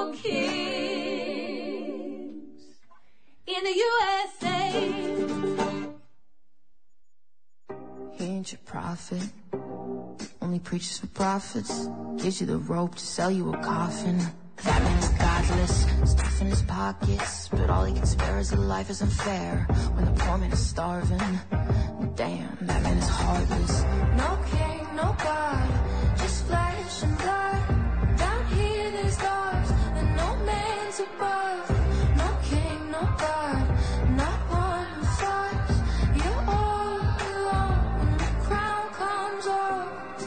kings in the U S A. He ain't your prophet, only preaches for profits. Gives you the rope to sell you a coffin. That man is godless, stuff in his pockets, but all he can spare is a life is unfair. When the poor man is starving, damn, that man is heartless. No king, no God, just flesh and blood. Down here there's stars, and no man's above. No king, no God, not one who fights. You're all alone when the crown comes off.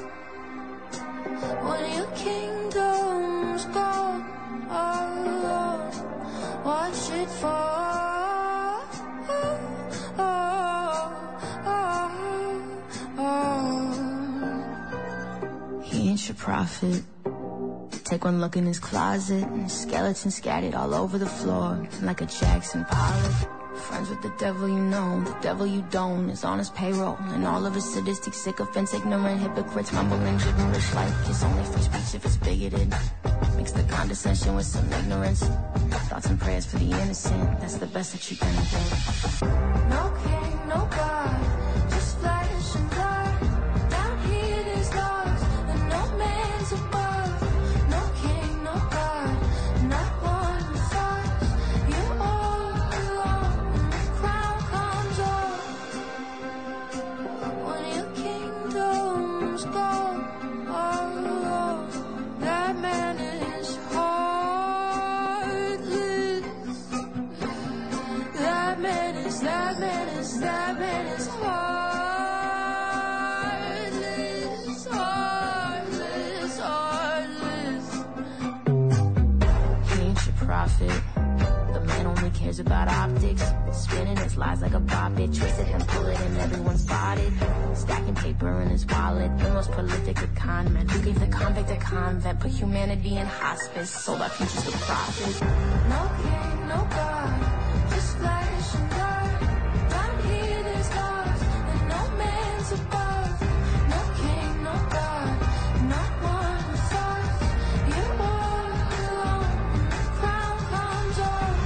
When your kingdom's gone, oh, watch it fall. Oh, oh, oh, oh. He ain't your prophet, Take one look in his closet, and skeletons scattered all over the floor, like a Jackson Pollock. Friends with the devil you know, the devil you don't is on his payroll. And all of his sadistic sycophants, ignorant hypocrites, mumbling gibberish like it's only free speech if it's bigoted. Mix the condescension with some ignorance. Thoughts and prayers for the innocent, that's the best that you can get. No king, no God, just flesh and blood. Down here there's laws, and no man's above. No king, no God, not one who thoughts. You're all alone, and the crown comes off. When your kingdom's gone, oh, that man is heartless. That man is, that man is, that man is heartless, heartless, heartless. He ain't your prophet. The man only cares about optics. Spinning his lies like a bobbit. Twist it and pull it and everyone's bought it. Stacking paper in his wallet. The most prolific of con men. Who gave the convict a convent? Put humanity in hospice. Sold our futures to profit. No king, no God, just flesh and blood. Down here there's laws, and no man's above. No king, no God, not one who thoughts. You're all alone, and the crown comes off.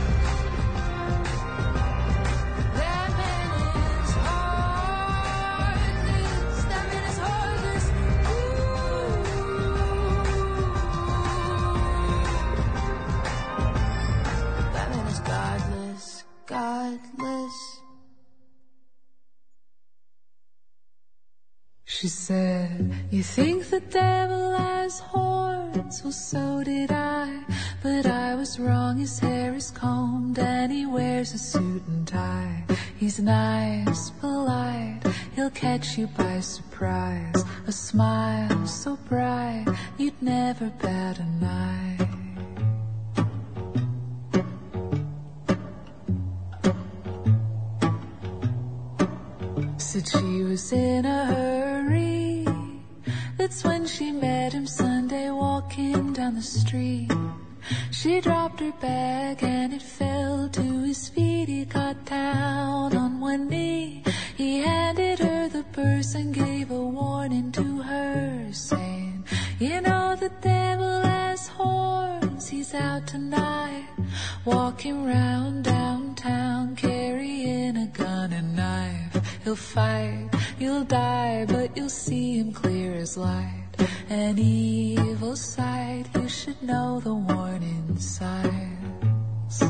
That man is heartless. That man is heartless. That man is godless, godless. She said, you think the devil has horns? Well, so did I. But I was wrong, his hair is combed and he wears a suit and tie. He's nice, polite, he'll catch you by surprise. A smile so bright, you'd never bat an eye. Said she was in a hurry. That's when she met him Sunday walking down the street. She dropped her bag and it fell to his feet. He got down on one knee. He handed her the purse and gave a warning to her, saying, you know the devil has horns. He's out tonight, walking round downtown, carrying a gun and knife. He'll fight, you'll die, but you'll see him clear as light. An evil sight, you should know the warning signs.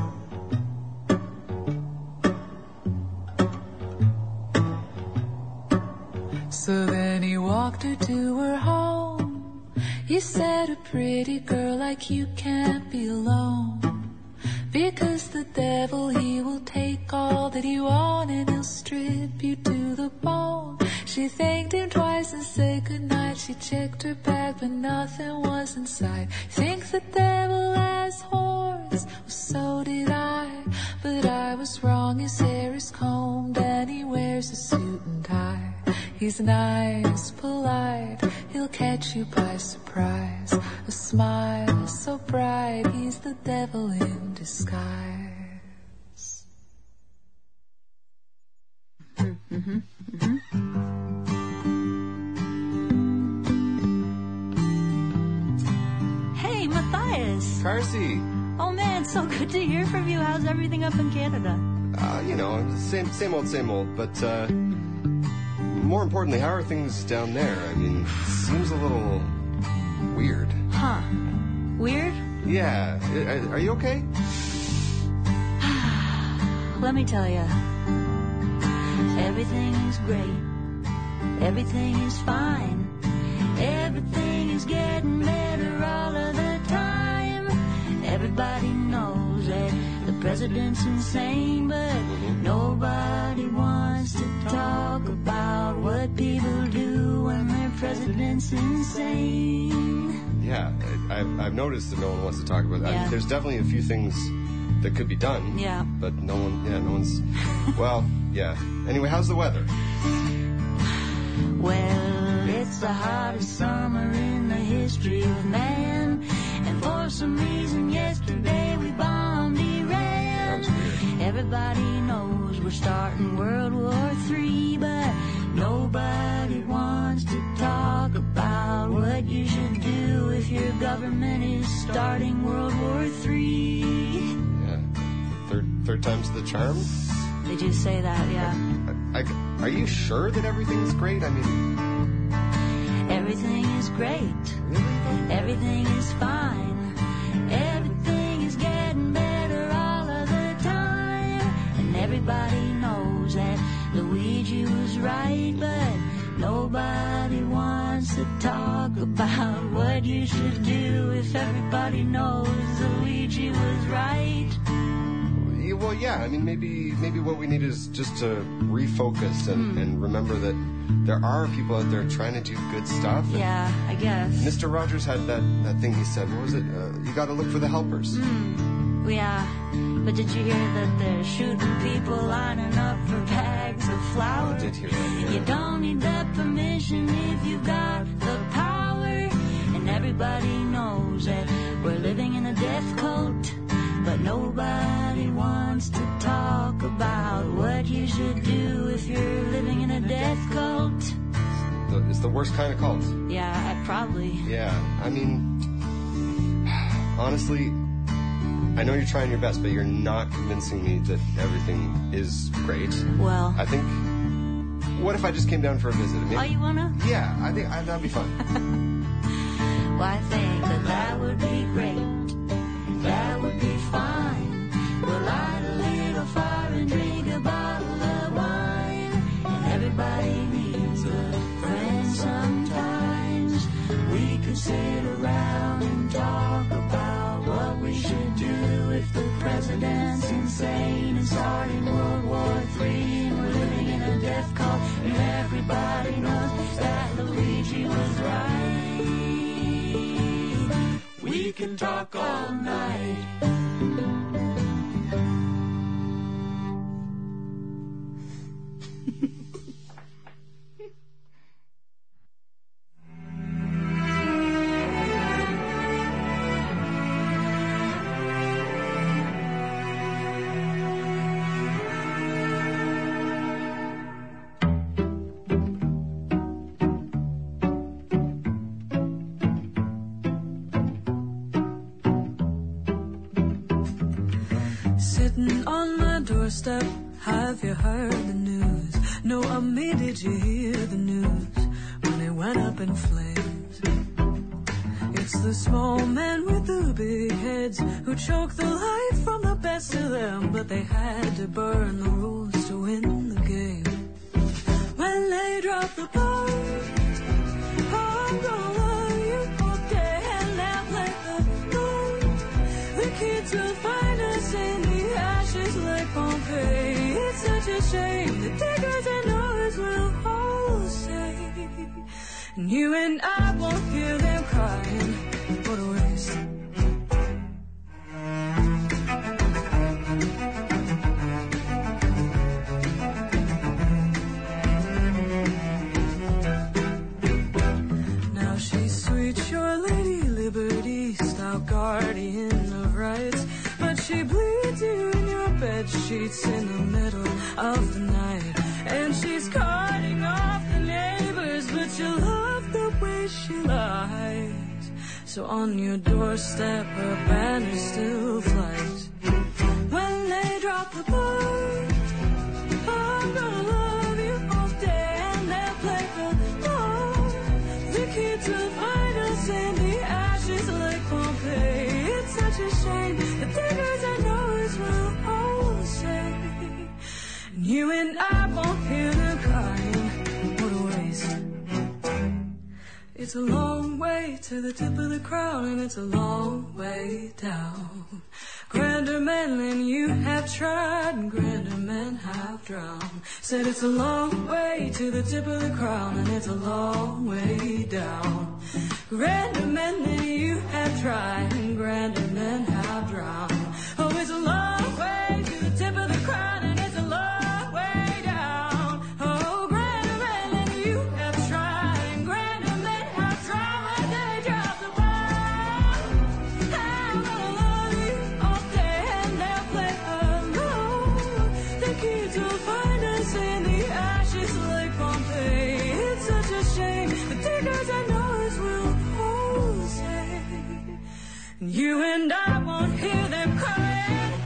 So then he walked her to her home. He said, a pretty girl like you can't be alone. Because the devil, he will take all that you want and he'll strip you to the bone. She thanked him twice and said goodnight. She checked her bag but nothing was inside. Think the devil has horns? Well, so did I. But I was wrong, his hair is combed and he wears a suit and tie. He's nice, polite, he'll catch you by surprise. A smile so bright, he's the devil in disguise. Mm-hmm, mm-hmm. Hey, Matthias. Carsey. Oh man, so good to hear from you. How's everything up in Canada? Uh, you know, same, same old, same old, but, uh, more importantly, how are things down there? I mean, it seems a little weird. Huh. Weird? Yeah. Are, are you okay? Let me tell you. Everything is great. Everything is fine. Everything is getting better all of the time. Everybody knows that the president's insane, but nobody wants to talk about what people do when their president's insane. Yeah, I, I've, I've noticed that no one wants to talk about that. Yeah. I mean, there's definitely a few things that could be done. Yeah. But no one, yeah, no one's, well, yeah. Anyway, how's the weather? Well, it's the hottest summer in the history of man. For some reason yesterday we bombed Iran. Everybody knows we're starting World War Three, but nobody wants to talk about what you should do if your government is starting World War Three. Yeah. Third, third time's the charm? Did you say that? Yeah. I, I, are you sure that everything's great? I mean... Everything is great. Everything is fine. Everything is getting better all of the time. And everybody knows that Luigi was right, but nobody wants to talk about what you should do if everybody knows Luigi was right. Well, yeah, I mean, maybe maybe what we need is just to refocus and, mm. and remember that there are people out there trying to do good stuff. Yeah, I guess. Mister Rogers had that, that thing he said, what was it? Uh, you got to look for the helpers. Mm. Yeah, but did you hear that they're shooting people lining up for bags of flour? I did hear that. Yeah. You don't need the permission if you've got the power. And everybody knows that we're living in a death cult. But nobody wants to talk about what you should do if you're living in a death cult. The, it's the worst kind of cult. Yeah, probably. Yeah, I mean, honestly, I know you're trying your best, but you're not convincing me that everything is great. Well, I think, what if I just came down for a visit? Maybe, oh, you wanna? Yeah, I think I, that'd be fun. Well, I think that that would be great. That would be fine. We'll light a little fire and drink a bottle of wine. And everybody needs a friend sometimes. We could sit around and talk about what we should do if the president's insane and starting World War Three. And we're living in a death cult. And everybody knows that Luigi was right. We can talk all night. Sitting on my doorstep, have you heard the news? No, I mean, did you hear the news when it went up in flames? It's the small men with the big heads who choke the life from the best of them, but they had to burn the rules to win the game. When they drop the ball, I'm gonna love you all day and now play the goal. The kids will find us in the ashes like Pompeii. It's such a shame the diggers and ours will all say, and you and I won't hear them crying. What a waste. Now she's sweet, sure Lady Liberty, stout guardian of rights, but she bleeds you in your bed sheets in the middle of the night, and she's carting off the neighbors, but you love the way she lies. So on your doorstep her banner still flies. When they drop the ball, I'm gonna love you all day and they'll play the ball. The kids will find us in the ashes like Pompeii. It's such a shame the diggers and knowers will all say, and you and I won't hear them crying. What a waste. It's a long way to the tip of the crown, and it's a long way down. Grander men than you have tried, and grander men have drowned. Said it's a long way to the tip of the crown, and it's a long way down. Grander men than you have tried, and grander men have drowned. Oh, it's a long way to the tip of the crown, and it's a long way down. Oh, grander men than you have tried, and grander men have drowned. When they drop the ball, You and I won't hear them crying.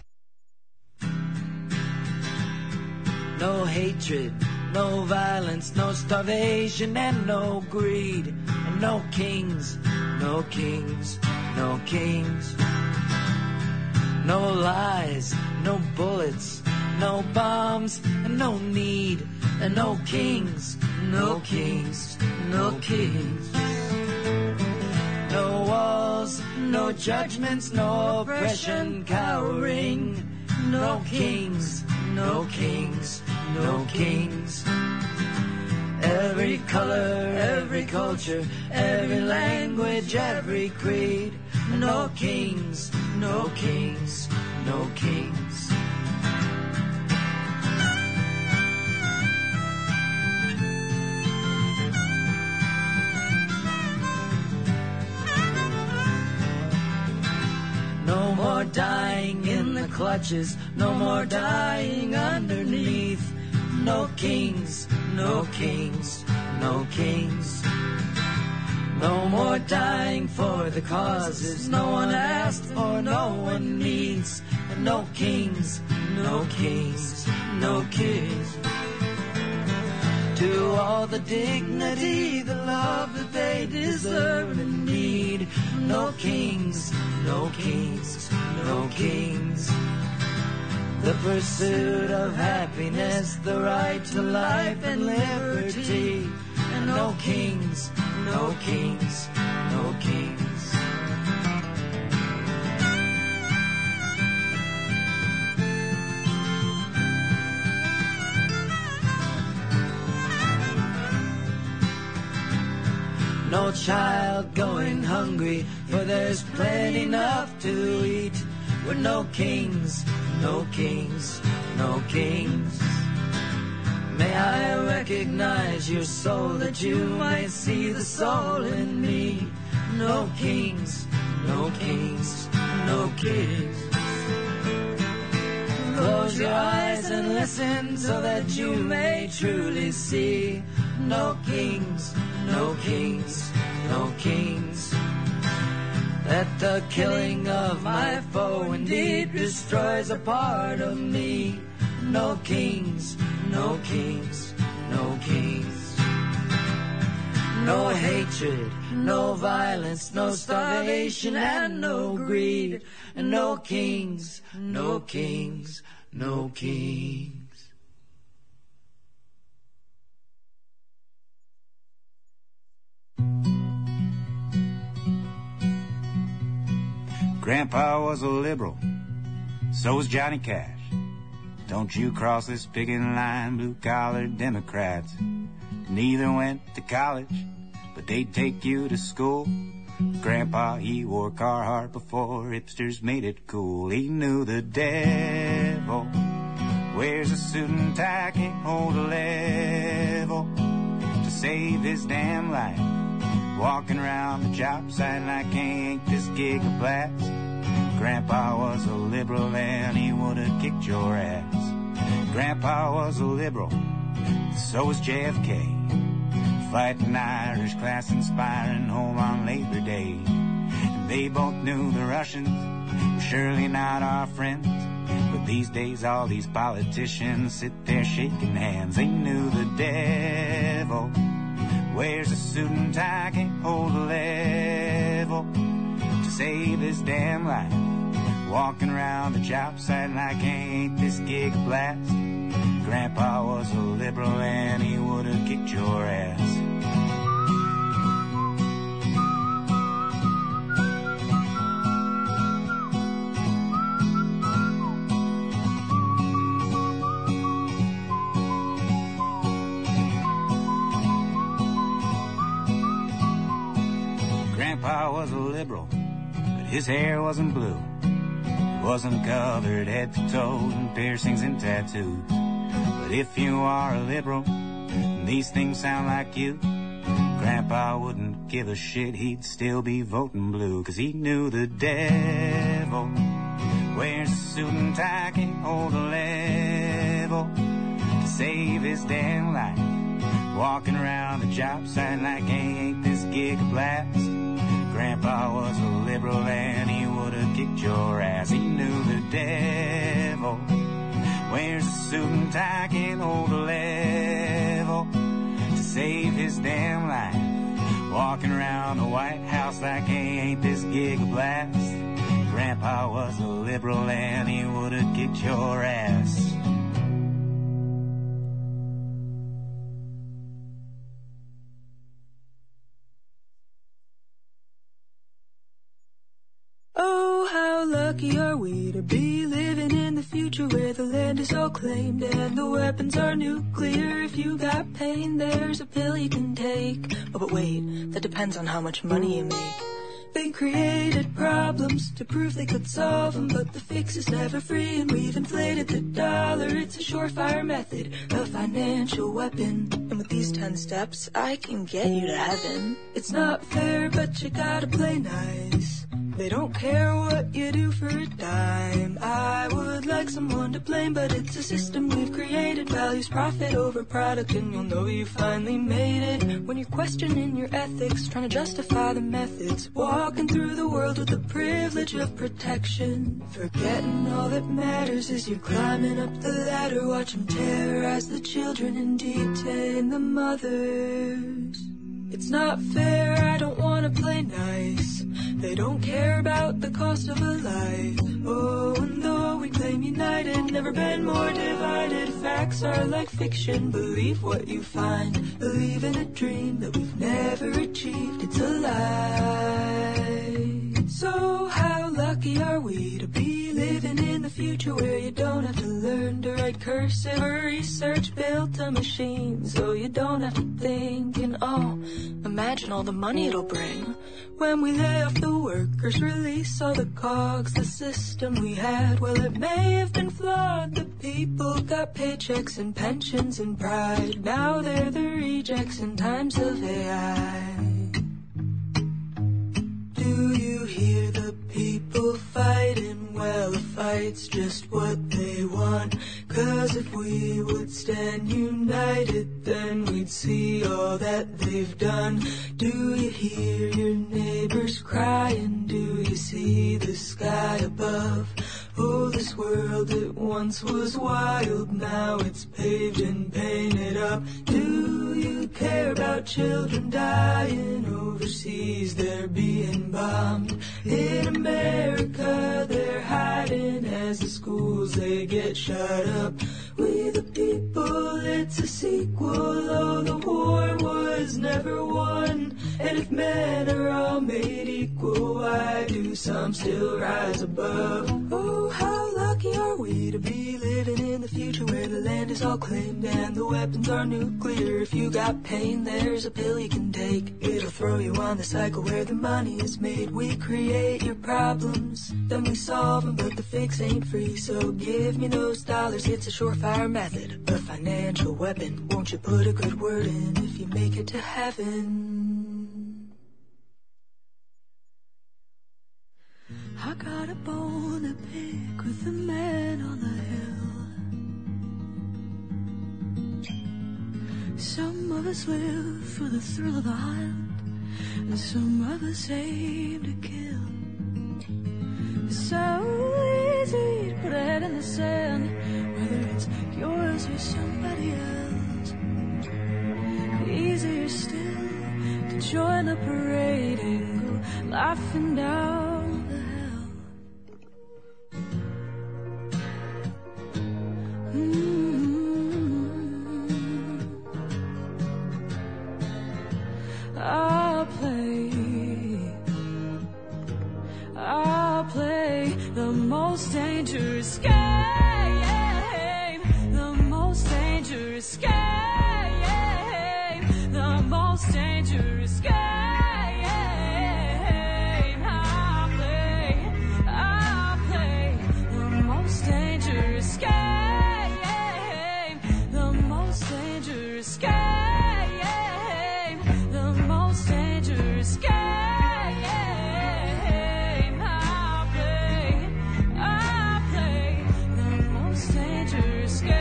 No hatred, no violence, no starvation and no greed. And no kings, no kings, no kings. No lies, no bullets, no bombs, and no need. And no kings, no kings, no kings. No walls, no judgments, no oppression cowering. No kings, no kings, no kings. Every color, every culture, every language, every creed. No kings, no kings, no kings. No more dying in the clutches, no more dying underneath. No kings, no kings, no kings. No more dying for the causes no one asked or no one needs. And no kings, no kings, no kings. To all the dignity, the love that they deserve and need. No kings, no kings, no kings. The pursuit of happiness, the right to life and liberty. And no kings, no kings, no kings. No child going hungry, for there's plenty enough to eat. We're no kings, no kings, no kings. May I recognize your soul that you might see the soul in me. No kings, no kings, no kings. Close your eyes and listen so that you may truly see. No kings, no kings, no kings. That the killing of my foe indeed destroys a part of me. No kings, no kings, no kings. No hatred, no violence, no starvation and no greed. And no kings, no kings, no kings. Grandpa was a liberal, so was Johnny Cash. Don't you cross this picking line, blue-collar Democrats. Neither went to college, but they'd take you to school. Grandpa, he wore Carhartt before hipsters made it cool. He knew the devil wears a suit and tie, can't hold a level to save his damn life. Walking around the job site like he ain't this gig of blast. Grandpa was a liberal and he would have kicked your ass. Grandpa was a liberal, so was J F K. Fighting Irish class inspiring home on Labor Day. And they both knew the Russians were surely not our friends. But these days all these politicians sit there shaking hands. They knew the devil wears a suit and tie, can't hold a level to save his damn life. Walking around the job site like he ain't this gig of blast. Grandpa was a liberal and he would have kicked your ass. Grandpa was a liberal, but his hair wasn't blue. It wasn't covered head to toe in piercings and tattoos. But if you are a liberal, and these things sound like you, Grandpa wouldn't give a shit, he'd still be voting blue. Cause he knew the devil wears a suit and tie, can't hold a level to save his damn life. Walking around the job site like he ain't this gig of blast. Grandpa was a liberal and he would kicked your ass. He knew the devil wears a suit and tie, can't hold a level to save his damn life. Walking around the White House like, hey, ain't this gig a blast? Grandpa was a liberal and he would have kicked your ass. Oh, how lucky are we to be living in the future where the land is all claimed and the weapons are nuclear. If you got pain, there's a pill you can take. Oh, but wait, that depends on how much money you make. They created problems to prove they could solve them, but the fix is never free and we've inflated the dollar. It's a surefire method, a financial weapon. And with these ten steps, I can get you to heaven. It's not fair, but you gotta play nice. They don't care what you do for a dime. I would like someone to blame, but it's a system we've created. Values profit over product, and you'll know you finally made it when you're questioning your ethics, trying to justify the methods. Walking through the world with the privilege of protection, forgetting all that matters is you're climbing up the ladder. Watch them terrorize the children and detain the mothers. It's not fair, I don't wanna play nice. They don't care about the cost of a life. Oh, and though we claim united, never been more divided. Facts are like fiction, believe what you find. Believe in a dream that we've never achieved, it's a lie. So how lucky are we to be living in the future where you don't have to learn to write cursive or research, built a machine so you don't have to think. And oh, imagine all the money it'll bring when we lay off the workers, release all the cogs. The system we had, well, it may have been flawed. The people got paychecks and pensions and pride. Now they're the rejects in times of A I. Do you hear the people fighting? Well, a fight's just what they want. Cause if we would stand united, then we'd see all that they've done. Do you hear your neighbors crying? Do you see the sky above? Oh, this world that once was wild, now it's paved and painted up. Do you care about children dying overseas? They're being bombed. In America, they're hiding as the schools, they get shut up. We the people, it's a sequel. Oh, the war was never won. And if men are all made equal, why do some still rise above? Oh, how lucky are we to be living in the future where the land is all claimed and the weapons are nuclear. If you got pain, there's a pill you can take. It'll throw you on the cycle where the money is made. We create your problems, then we solve them, but the fix ain't free. So give me those dollars, it's a surefire method, a financial weapon. Won't you put a good word in if you make it to heaven? I got a bone to pick with the man on the hill. Some of us live for the thrill of the hunt, and some of us aim to kill. It's so easy to put a head in the sand, whether it's yours or somebody else. Easier still to join the parade and go laughing down the hill. Mm-hmm. I'll play, I'll play the most dangerous game, the most dangerous game, the most dangerous game. I'll play, I'll play the most dangerous game, the most dangerous game, the most dangerous game. I'll play, I'll play the most dangerous game.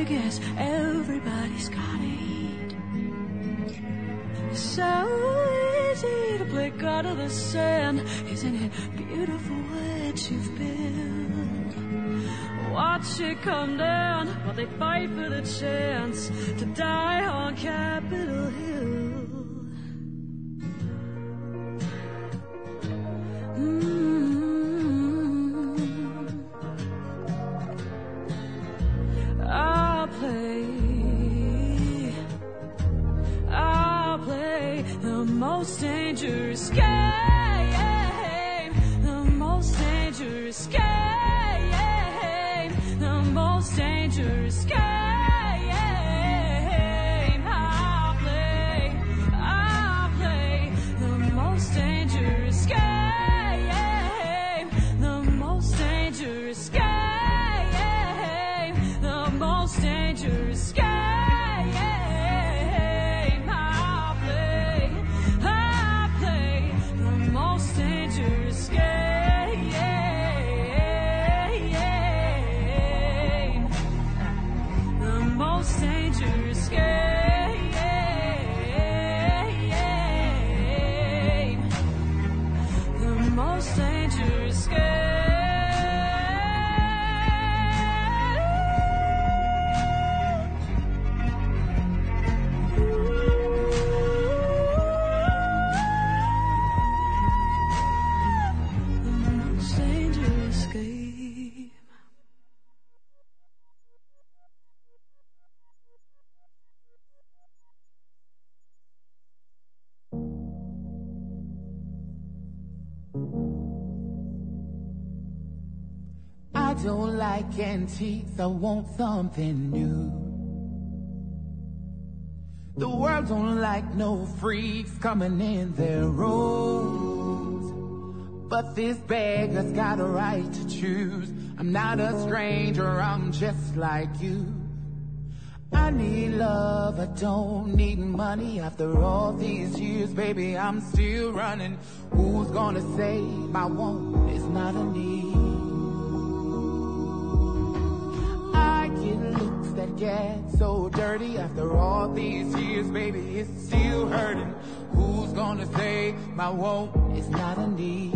I guess everybody's gotta eat. It's so easy to play God of the sand. Isn't it beautiful what you've built? Watch it come down while they fight for the chance to die on Capitol Hill. I'll play, I'll play the most dangerous game, the most dangerous game, the most dangerous game. I'll play, I'll play the most dangerous game, the most dangerous game. Most dangerous game. I'll play, I'll play the most dangerous game. The most dangerous game. The most dangerous game. I don't like antiques, I want something new. The world don't like no freaks coming in their rooms. But this beggar's got a right to choose. I'm not a stranger, I'm just like you. I need love, I don't need money. After all these years, baby, I'm still running. Who's gonna say my want is not a need? I get looks that get so dirty. After all these years, baby, it's still hurting. Who's gonna say my want is not a need?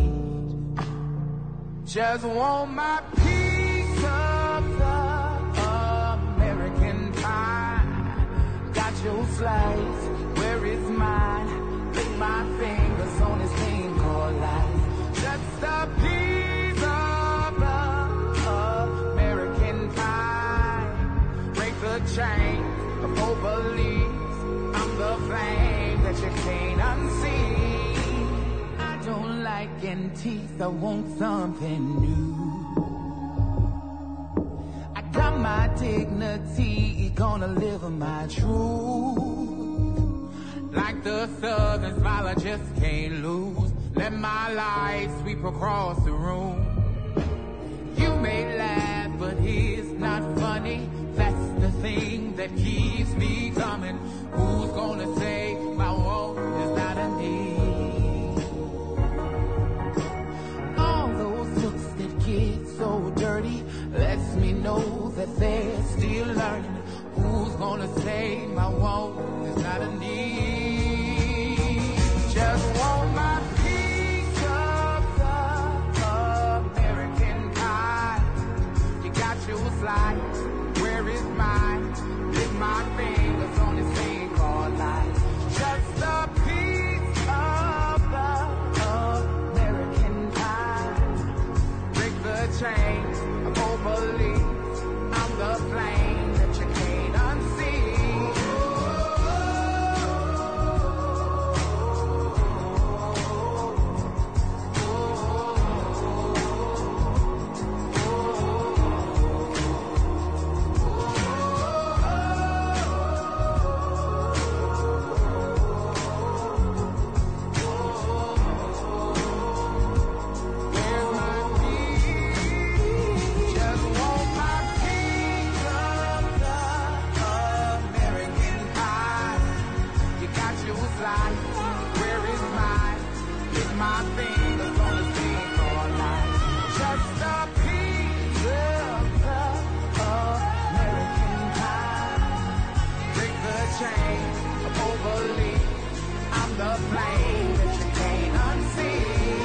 Just want my piece of the American pie. Got your slice, where is mine? Lick my fingers on this thing called life. Just a piece of the American pie. Break the chain of overleaves. I'm the flame that you can't unsee. I don't like antiques, I want something new. I got my dignity, gonna live my truth. Like the southern smile, I just can't lose. Let my light sweep across the room. You may laugh, but it's not funny. That's the thing that keeps me coming. Who's gonna say my want is not a need? All those looks that get so dirty lets me know that they're still learning. Who's gonna say my want is not a need? Just want my piece of the American pie. You got your slice, where is mine? Lick my fingers on this thing called life. Just a piece of the American pie. Break the chains of overleaves. I'm the flame that you can't unsee. believe I'm the flame that you can't unsee.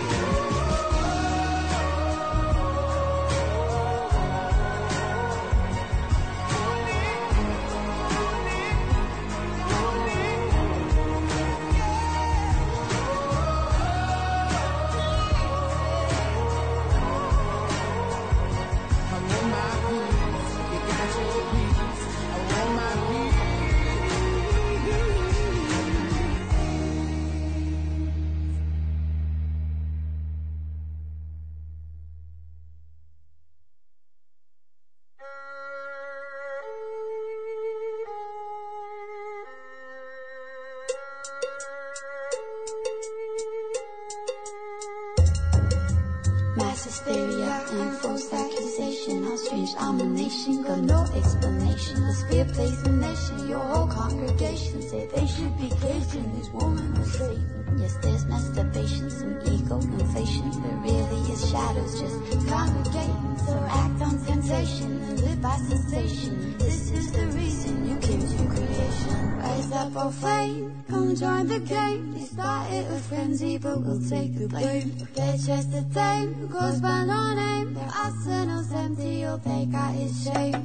Mass hysteria and false accusation. How strange domination, got no explanation. The spear plays the nation. Your whole congregation say they should be caging this woman or Satan. Yes, there's masturbation, some ego inflation, but really it's shadows just congregating. So act on temptation and live by sensation. This is the reason you came to creation. Rise up, oh flame, come join the game. You started with frenzy, but we'll take the blame. They're just a dame who goes by no name. Their arsenal's empty, all they got is shame.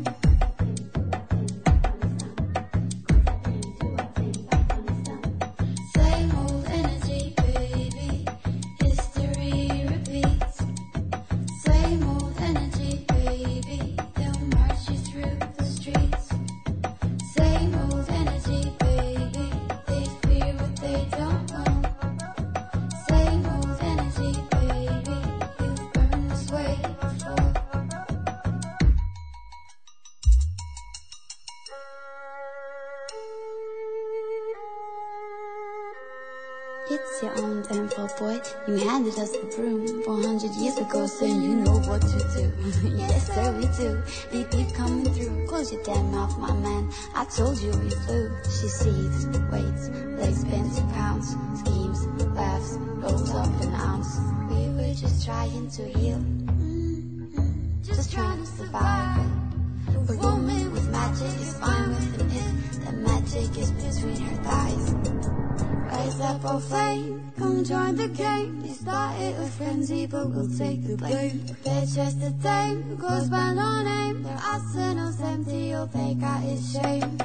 Same old energy, baby. History repeats. Same old energy, baby. They'll march you through the streets. Same old energy, baby. They fear what they don't know. Same old energy, baby. You've burned this way before. It's your own damn fault, boy. You handed us the broom four hundred years ago, saying you know what to do. Yes, sir, we do. Beep, beep coming through. Close your damn mouth, my man. I told you we flew. She seethes, waits, legs bent to pounce. Schemes, laughs, rolls up an ounce. We were just trying to heal. Mm-hmm. Just trying to survive. A woman with magic is fine with an if. The magic is between her thighs. Rise up, oh flame, come join the game. You started with frenzy, but we'll take the blame. They're just a dame who goes by no name. Their arsenal's empty, all they got is shame.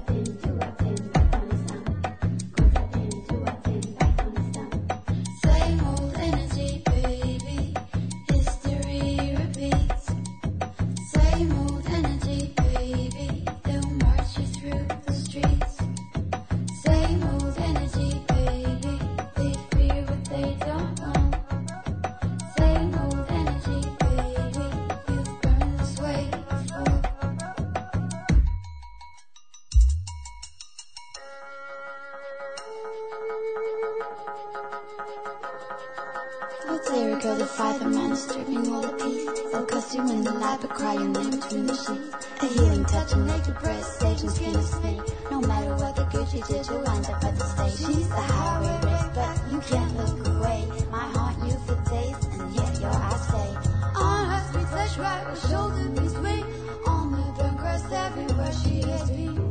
Same old energy, baby. History repeats. Same old energy, baby. They'll march you through the streets. Same old energy, baby. They fear what they don't know. Same old energy, baby. You've burned this way before. What's Erica, the fireman, stripping all the teeth? They'll cuss you in the lab, but cry your name between the sheets. A healing touch, a naked breast, sage and skin of snake. No matter what the good she did, she'll wind up at the stage. She's the highway race, but you can't look away. Might haunt you for days, and yet your eyes stay on her sweet flesh, right where shoulder meets wing. On the burnt crust, everywhere she has been.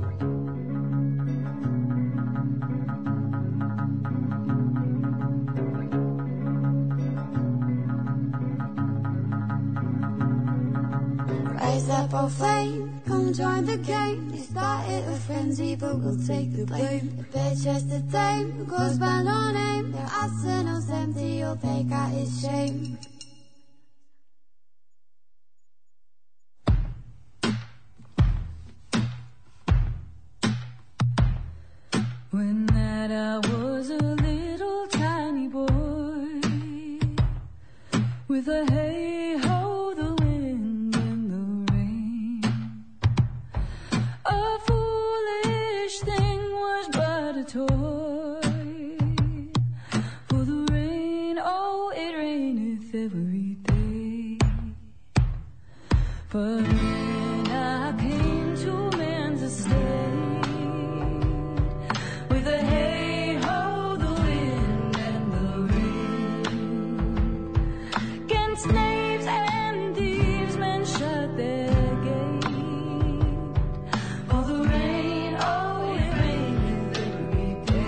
Rise up, oh flame, come join the game. You started with frenzy, but we'll take the blame. They're just a dame who goes by no name. Their arsenal's empty, all they got is shame. When that I was a little tiny boy with a hey ho, the wind and the rain. A foolish thing was but a toy, for the rain, oh, it raineth every day. But when I came to man's estate, with a hey ho, the wind and the rain, against knaves and thieves men shut their gate. For the rain, oh, it raineth every day.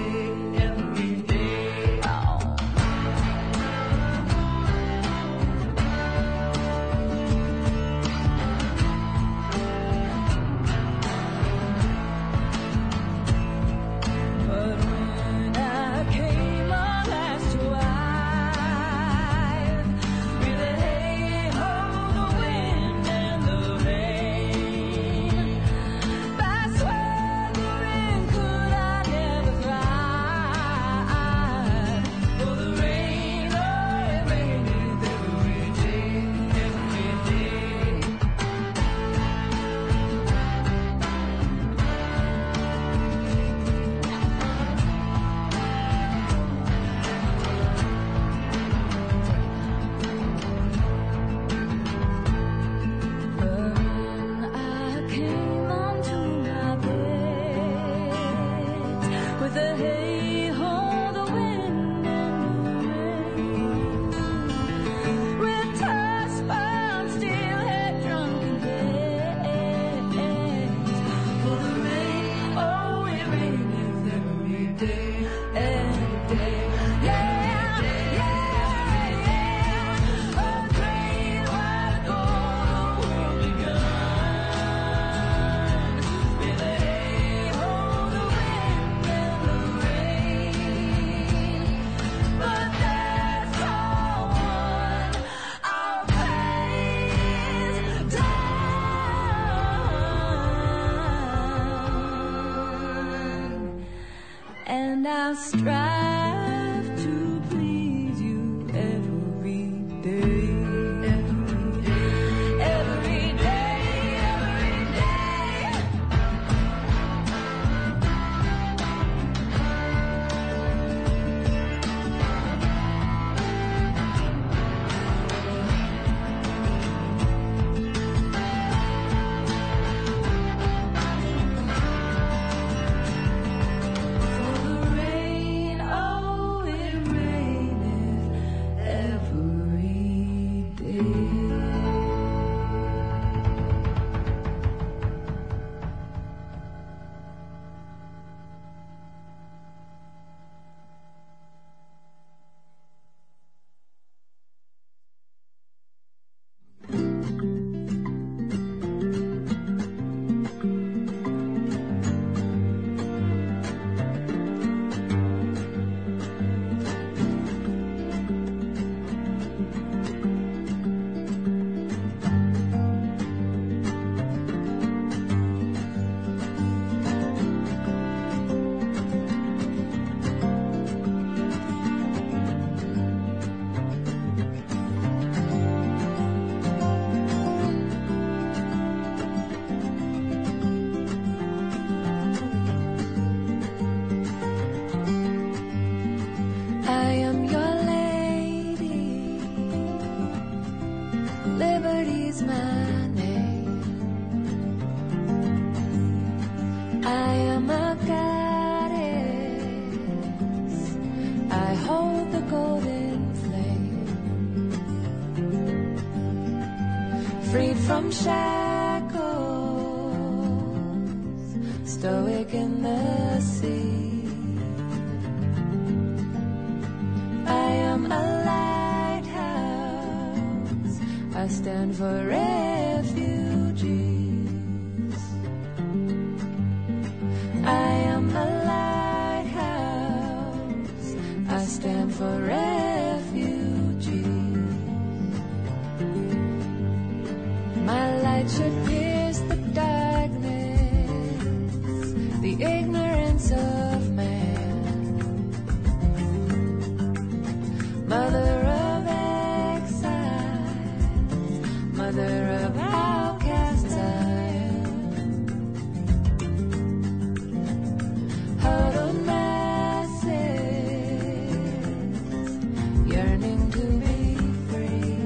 and I'll strive to please you every day. Every day, every day, every day. For the rain, oh, it raineth every day. I am your lady, liberty's my name. I am a goddess, I hold the golden flame. Freed from shackles, stoic in the sea. I am a lighthouse, I stand for refugees. I am a lighthouse, I stand for refugees. My light should pierce the darkness, the ignorance of man. Mother of exiles, mother of outcasts I am. Huddled masses, yearning to be free.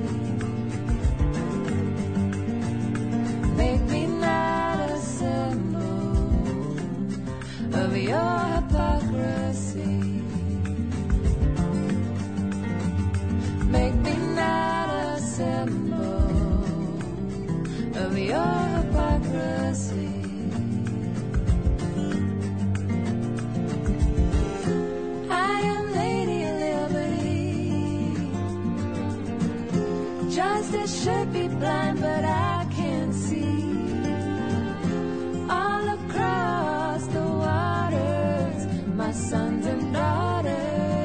Make me not a symbol of your hypocrisy. Make me not a symbol of your hypocrisy. I am Lady Liberty. Justice should be blind, but I can't see. All across the waters, my sons and daughters.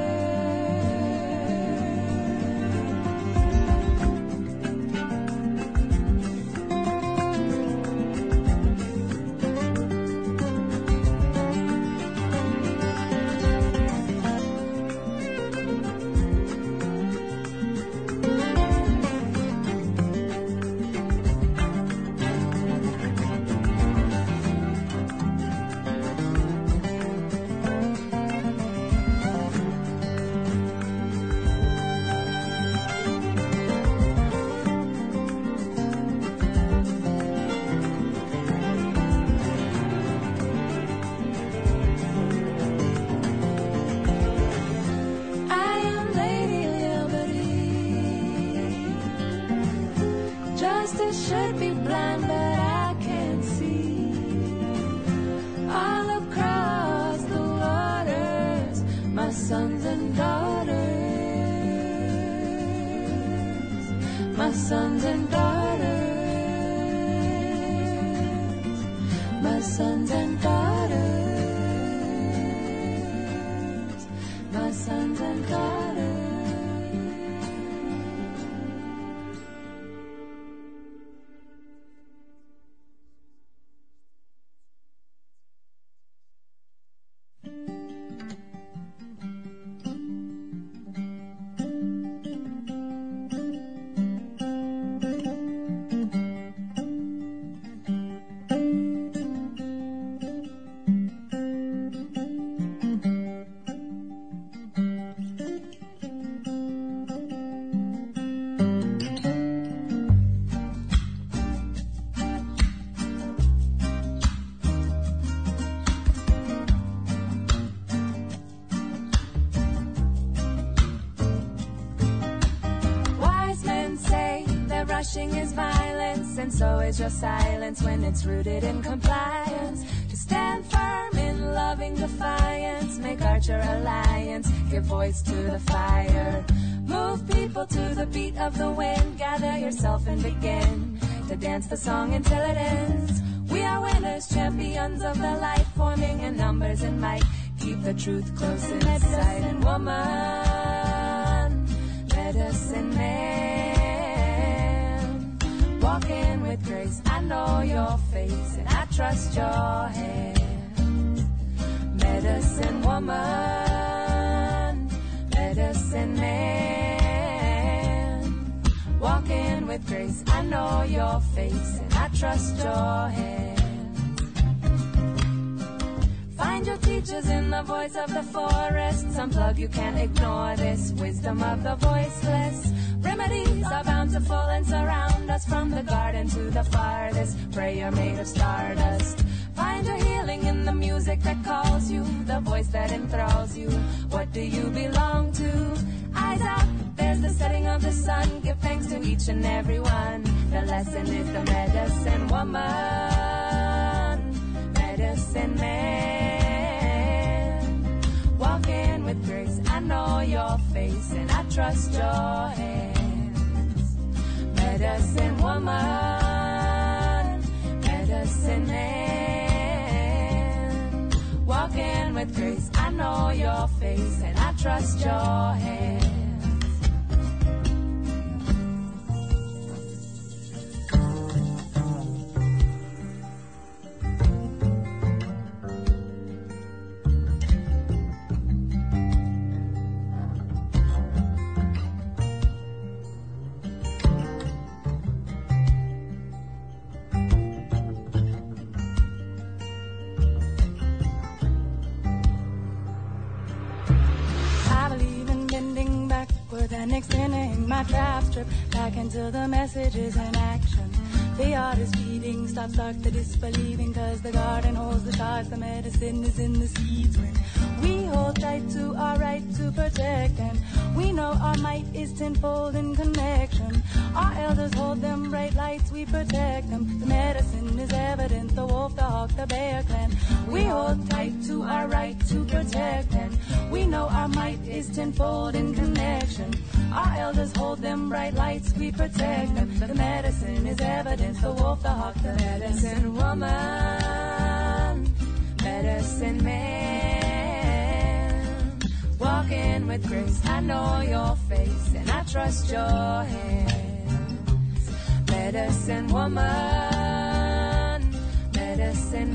Justice should be blind, but I can't see. All across the waters, my sons and daughters, my sons and daughters, my sons and daughters, my sons and daughters. Brainwashing is violence, and so is your silence when it's rooted in compliance. To stand firm in loving defiance, make Archer Alliance, give voice to the fire. Move people to the beat of the wind, gather yourself and begin to dance the song until it ends. We are winners, champions of the light, forming in numbers and might. Keep the truth close in sight. And woman, medicine man, walking with grace. I know your face and I trust your hand. Medicine woman, medicine man, walking with grace. I know your face and I trust your hand. Find your teachers in the voice of the forest. Unplug, you can't ignore this wisdom of the voiceless. Remedies are bountiful and surround us from the garden to the farthest. Prayer made of stardust. Find your healing in the music that calls you, the voice that enthralls you. What do you belong to? Eyes out, there's the setting of the sun. Give thanks to each and every one. The lesson is the medicine woman, medicine man, walking with grace. I know your face and I trust your hands. Medicine woman, medicine man, walking with grace. I know your face and I trust your hands. And extending my trap strip back into the messages in action. The art is feeding, stop, start the disbelieving, cause the garden holds the stars, the medicine is in the seeds. When we hold tight to our right to protect, and we know our might is tenfold in connection. Our elders hold them bright lights, we protect them. The medicine is evident, the wolf, the hawk, the bear clan. We hold tight to our right to protect, and we know our might is tenfold in connection. Our elders hold them bright lights, we protect them. The medicine is evidence, the wolf, the hawk, the medicine woman, medicine man, walking with grace. I know your face and I trust your hands. Medicine woman, medicine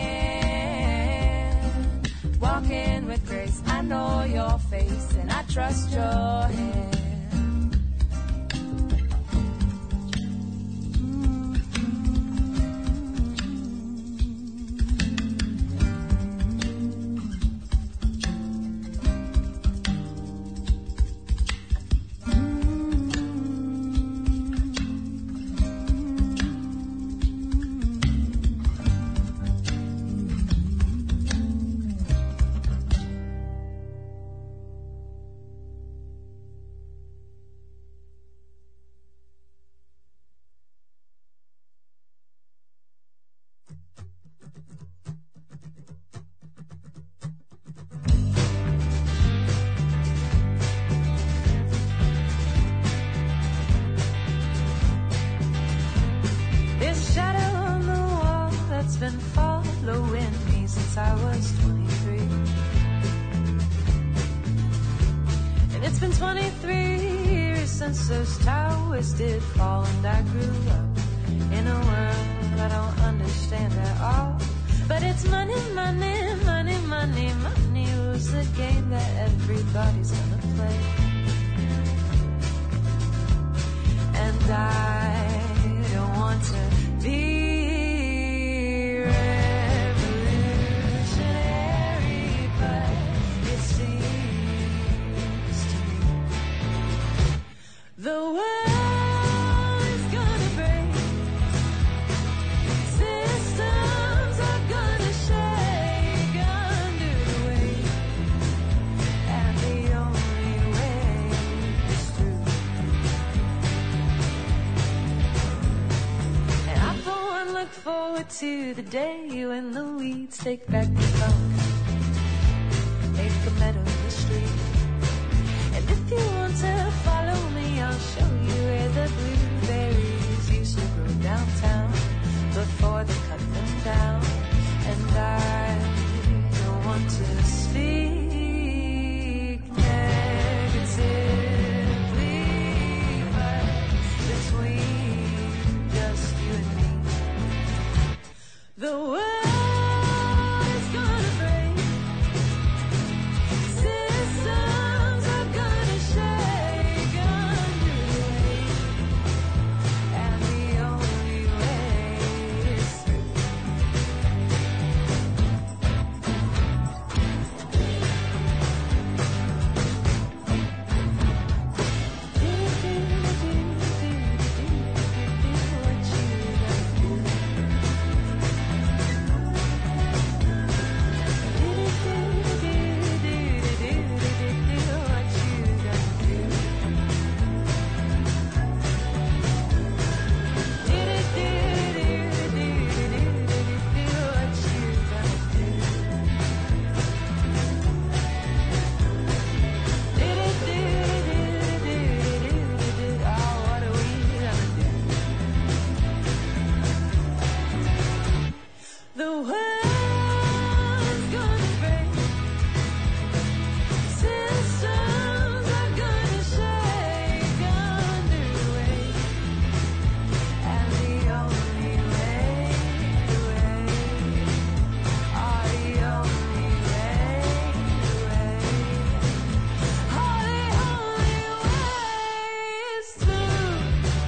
man, walking with grace. I know your face and I trust your hands. Those towers did fall, and I grew up in a world I don't understand at all. But it's money, money, money, money, money was the game that everybody's gonna play. And I don't want to be revolutionary, but it seems to me the world is gonna break. Systems are gonna shake under the weight. And the only way is through. to the day when the weeds take back the funk, make a meadow the street. And if you want to follow me, I'll show you where the blueberries used to grow downtown before they cut them down. And I don't want to speak negatively, but between just you and me, the world is gonna break. Systems are gonna shake under the weight, and the only way is through. The world's gonna break. Systems are gonna shake under the weight, and the only way, the way, are the only way, the way, are the only ways through.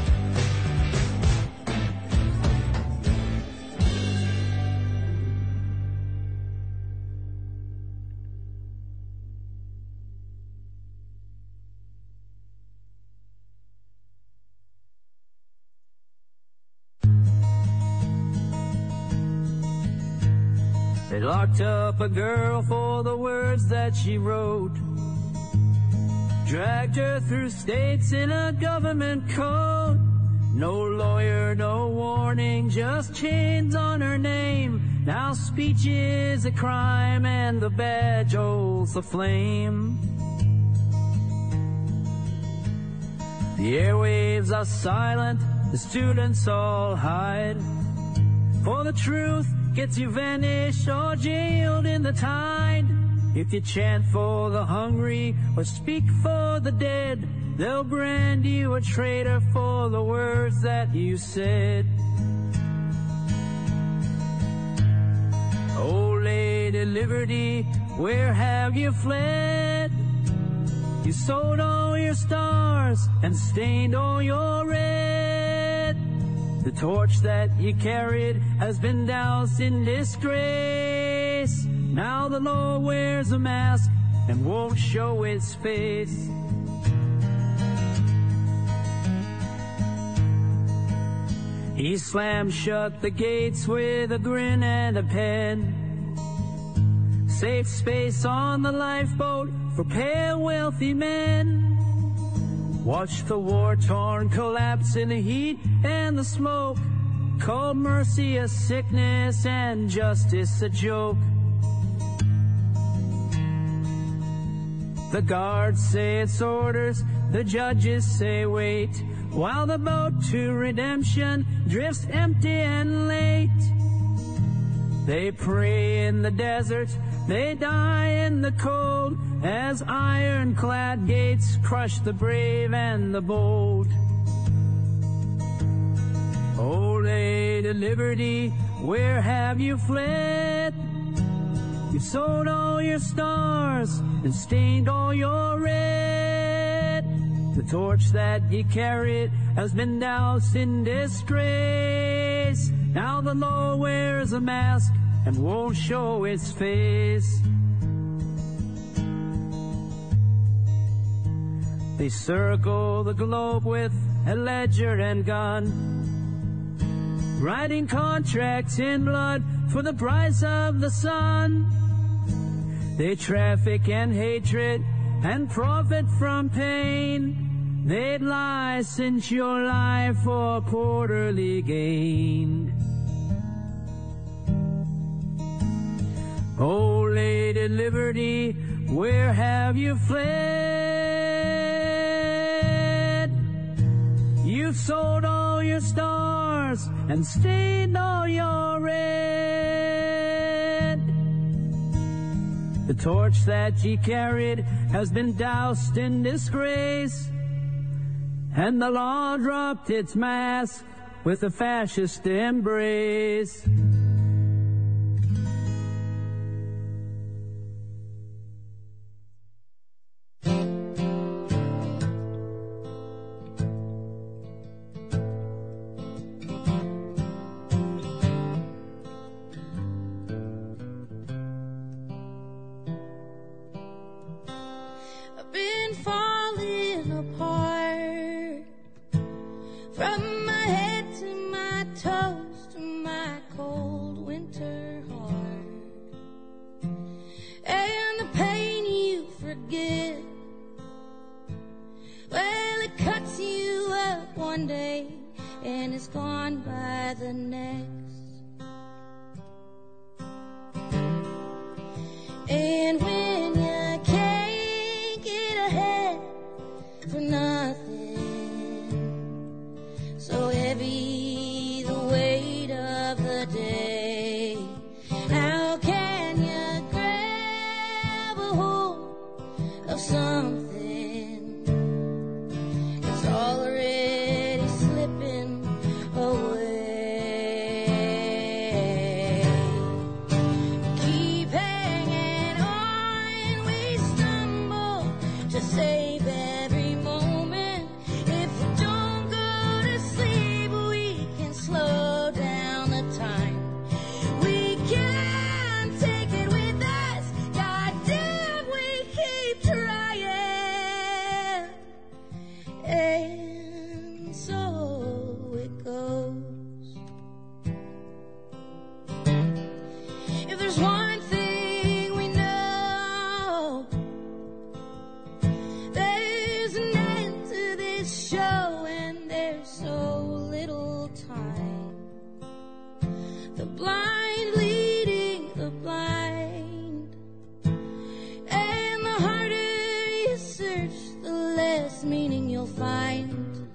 They locked up a girl for the words that she wrote, dragged her through states in a government coat. No lawyer, no warning, just chains on her name. Now speech is a crime and the badge holds the flame. The airwaves are silent, the students all hide, for the truth gets you vanished or jailed in the tide. If you chant for the hungry or speak for the dead, they'll brand you a traitor for the words that you said. Oh, Lady Liberty, where have you fled? You sold all your stars and stained all your red. The torch that you carried has been doused in disgrace. Now the law wears a mask and won't show its face. He slammed shut the gates with a grin and a pen. Safe space on the lifeboat for pale wealthy men. Watch the war-torn collapse in the heat and the smoke. Call mercy a sickness and justice a joke. The guards say it's orders, the judges say wait, while the boat to redemption drifts empty and late. They pray in the desert, they die in the cold, as ironclad gates crush the brave and the bold. Oh, Lady Liberty, where have you fled? You sold all your stars and stained all your red. The torch that you carried has been doused in disgrace. Now the law wears a mask and won't show its face. They circle the globe with a ledger and gun, writing contracts in blood for the price of the sun. They traffic in hatred and profit from pain. They'd license your life for quarterly gain. traded liberty? Where have you fled? You've sold all your stars and stained all your red. The torch that ye carried has been doused in disgrace, and the law dropped its mask with a fascist embrace. I've been falling apart from my head to my toes to my cold winter heart. And the pain you forget, well, it cuts you up one day and it's gone by the next. And when you can't get ahead for nothing, so heavy the weight of the day, how can you grab a hold of something that's already slipping away? Keep hanging on, we stumble to save every moment. If we don't go to sleep, we can slow down the time. We can take it with us, goddamn, we keep trying. And so it goes. If there's one thing we know, there's an end to this show and there's so little time. The blind leading the blind, and the harder you search, the less meaning you'll find.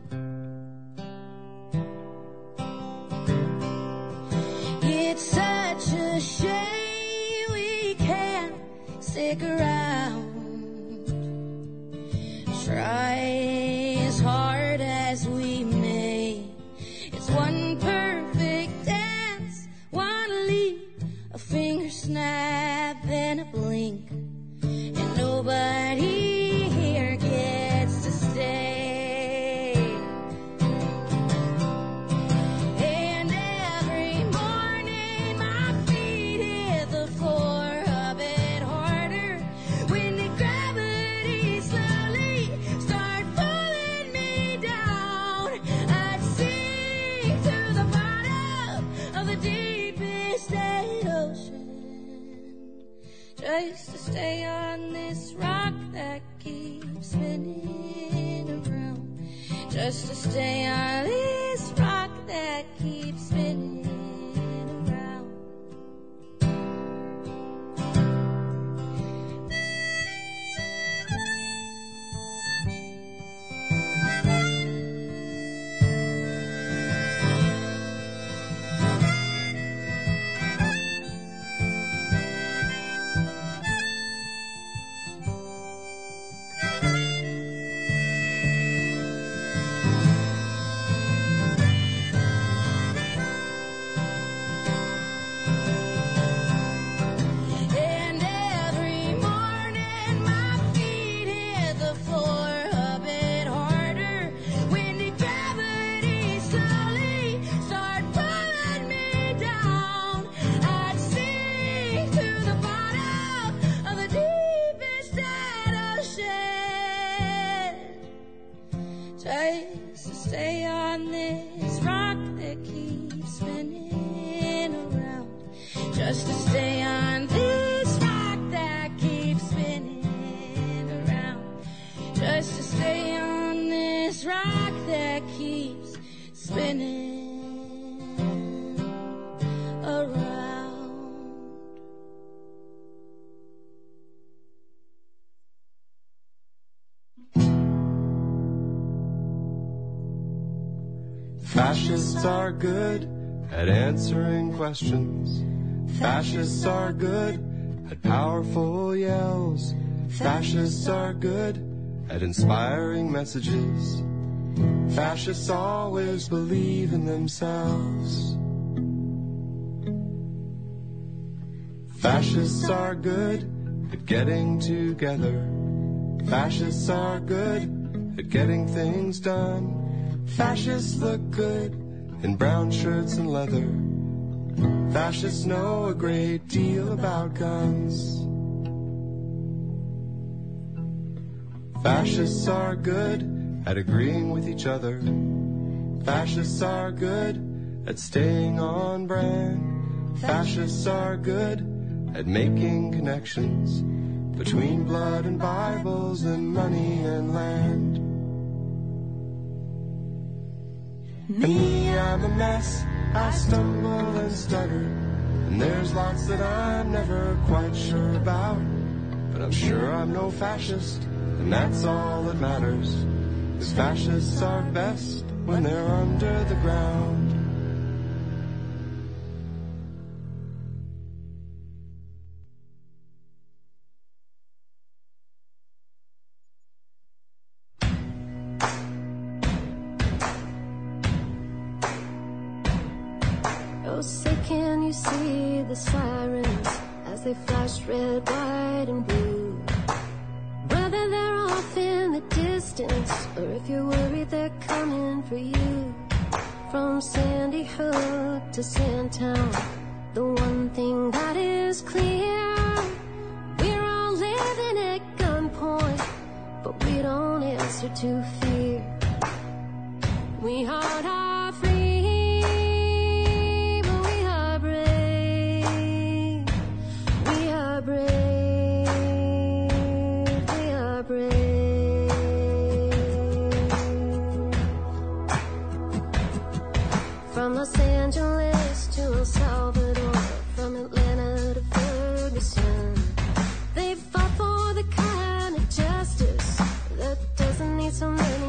It's such a shame we can't stick around. Try as hard as we may, it's one perfect dance, one leap, a finger snap and a blink, and nobody here gets to stay. And every morning my feet hit the floor a bit harder when the gravity slowly start pulling me down. I'd sink to the bottom of the deepest state ocean just to stay on this rock that keeps spinning around. Just to stay on this rock that keeps spinning around. Fascists are good at answering questions. Fascists are good at powerful yells. Fascists are good at inspiring messages. Fascists always believe in themselves. Fascists are good at getting together. Fascists are good at getting things done. Fascists look good in brown shirts and leather. Fascists know a great deal about guns. Fascists are good at agreeing with each other. Fascists are good at staying on brand. Fascists are good at making connections between blood and Bibles and money and land. Me, I'm a mess, I stumble and stutter, and there's lots that I'm never quite sure about. But I'm sure I'm no fascist, and that's all that matters, 'cause fascists are best when they're under the ground. Oh, say can you see the sirens as they flash red, white, and blue? Whether they're off in the distance or if you're worried they're coming for you. From Sandy Hook to Sandtown, the one thing that is clear, we're all living at gunpoint, but we don't answer to fear. We heart are free. From Los Angeles to El Salvador, from Atlanta to Ferguson, they fought for the kind of justice that doesn't need so many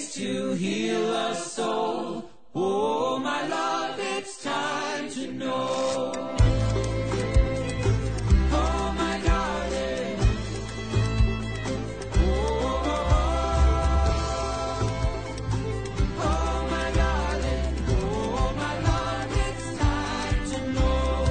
grace to heal a soul. Oh, my love, it's time to know. Oh, my darling. Oh, oh, my darling. Oh, my love, it's time to know.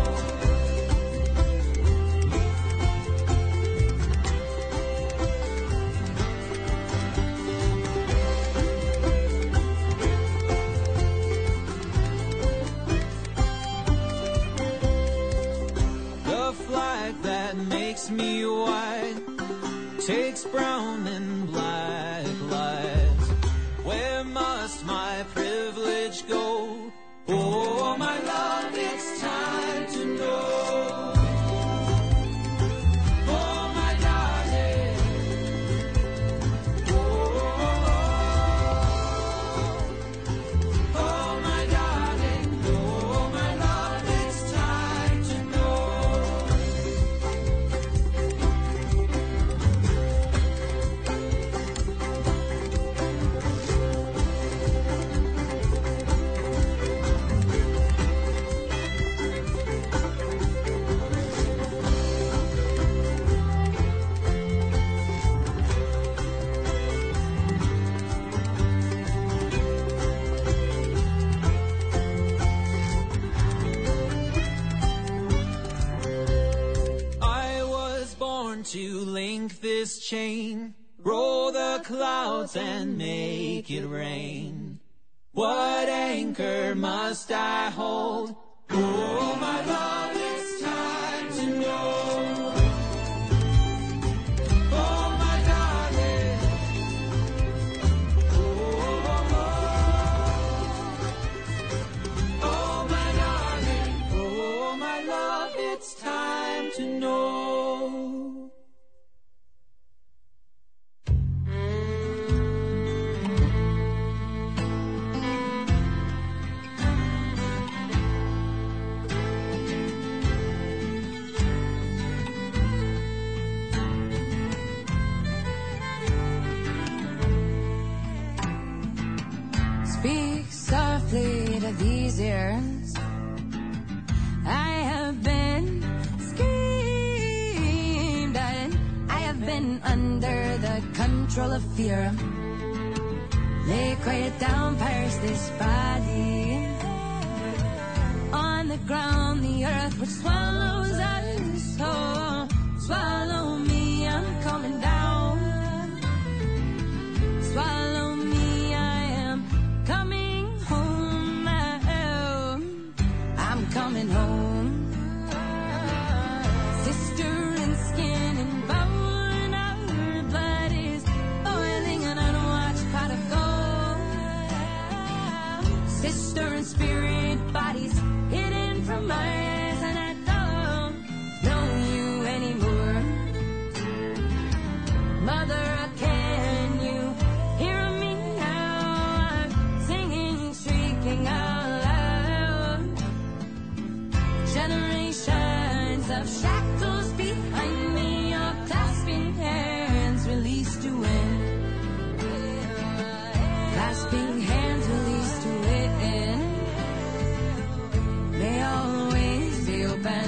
The flag that makes me white takes brown and black lights. Where must my privilege go? Oh, my love, it's time to know. Oh, my darling. Oh, oh, my darling. Oh, my love, it's time to know. I was born to link this chain, roll the clouds and make it rain. What anchor must I hold? Oh, my love, it's time to know. Oh, my darling. Oh, oh, oh. Oh, my darling. Oh, my love, it's time to know. Speak softly to these ears. I have been screamed at. I have been under the control of fear. Lay quiet down, perish this body. On the ground, the earth which swallows us. Oh, swallow me, I'm coming down. Swallow me, I am coming home. I'm coming home. Sister in skin and bone, our blood is boiling in an unwatched pot of gold. Sister in spirit, bodies hidden from my eyes, and I don't know you anymore. Mother, can you hear me now? I'm singing, shrieking out loud. Generations of shackles behind me are clasping hands, released to win. Clasping hands, released to win. May always be open.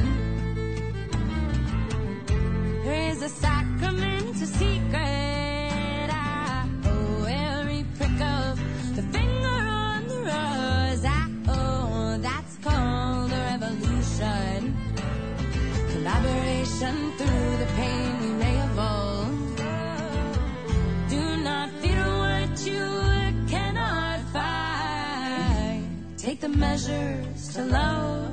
There is a sacrament, a secret. Ah, oh, every prick of the finger on the rose. Ah, oh, that's called a revolution. Collaboration through the pain we may evolve. Do not fear what you cannot fight. Take the measures to love.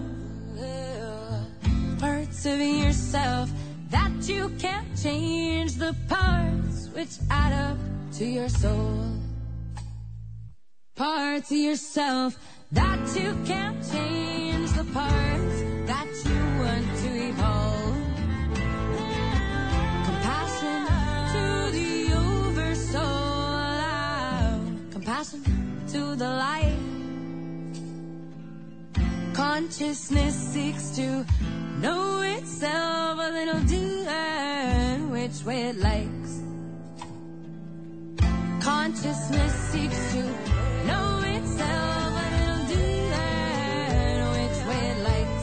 Parts of yourself that you can't change, the parts which add up to your soul. Parts of yourself that you can't change, the parts that you want to evolve. Compassion to the oversoul. Compassion to the light. Consciousness seeks to know itself a little deeper, which way it likes. Consciousness seeks to know itself, but it'll do that which way it likes.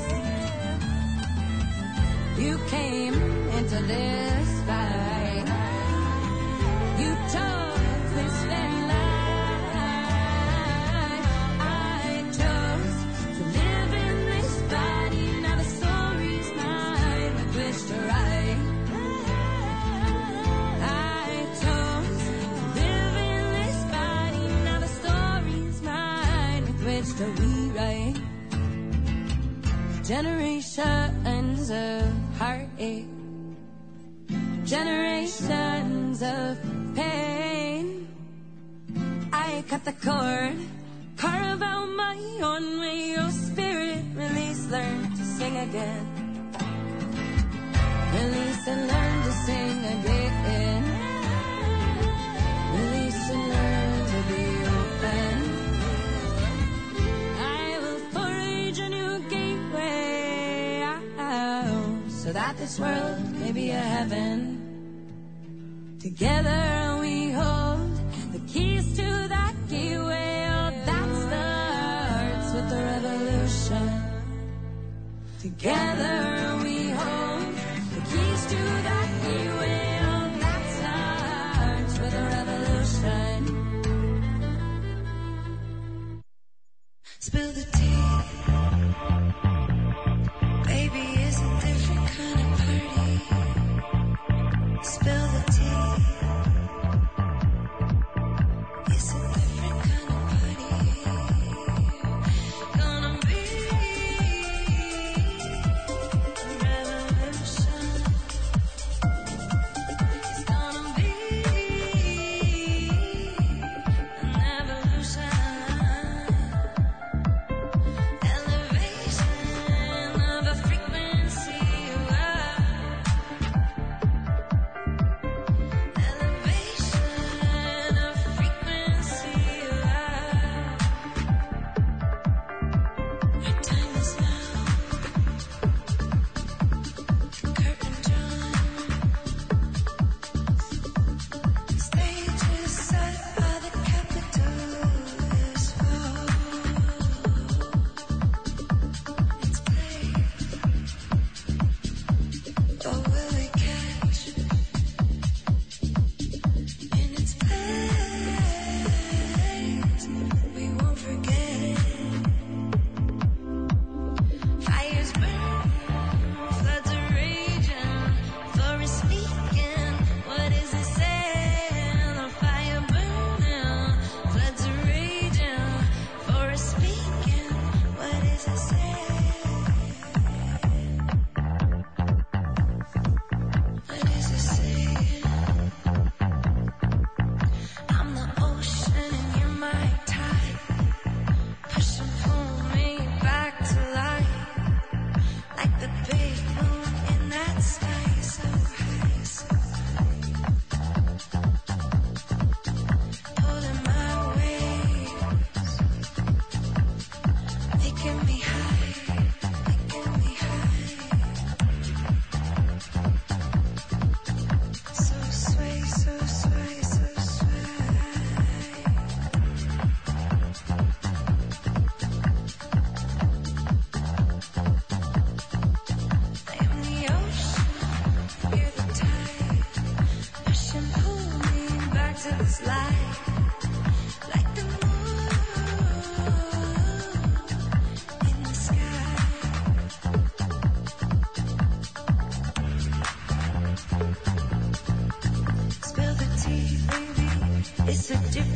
You came into this fight. You took this very life. I chose to live in this body. Now the story's mine with which to write. I chose to live in this body. Now the story's mine with which to rewrite. Generations of heartache, generations of pain. I cut the cord, carve out my own way. Your spirit release, learn to sing again. Release and learn to sing again. Release and learn to be open. I will forge a new gateway out, so that this world may be a heaven. Together we hold the keys to that gateway. Oh, that starts with the revolution. Together we hold the keys to that gateway. Oh, that starts with a revolution. Spill the tea. Baby, it's a different kind of party. Spill the tea. It's a different kind of party. Gonna be a revolution. It's gonna be an evolution. Elevation of a frequency. Elevation of frequency. Our time is now. Curtain drawn. Stage is set by the Capitol's fall. It's played. What will we catch in its place? We won't forget. Fires burn, floods are raging, forest speaking. What is it saying? The fire burning, floods are raging, forest speaking. What is it saying? What is it saying? I'm the ocean and you're my tide. Push and pull me back to life. Like the big moon in that sky so high, so high. Pulling my waves. Making me high, making me high. So sway, so sway, so sway. I am the ocean, you're the tide. Push and pull me back to this light. Like the moon in the sky. Spill the tea, baby. It's a different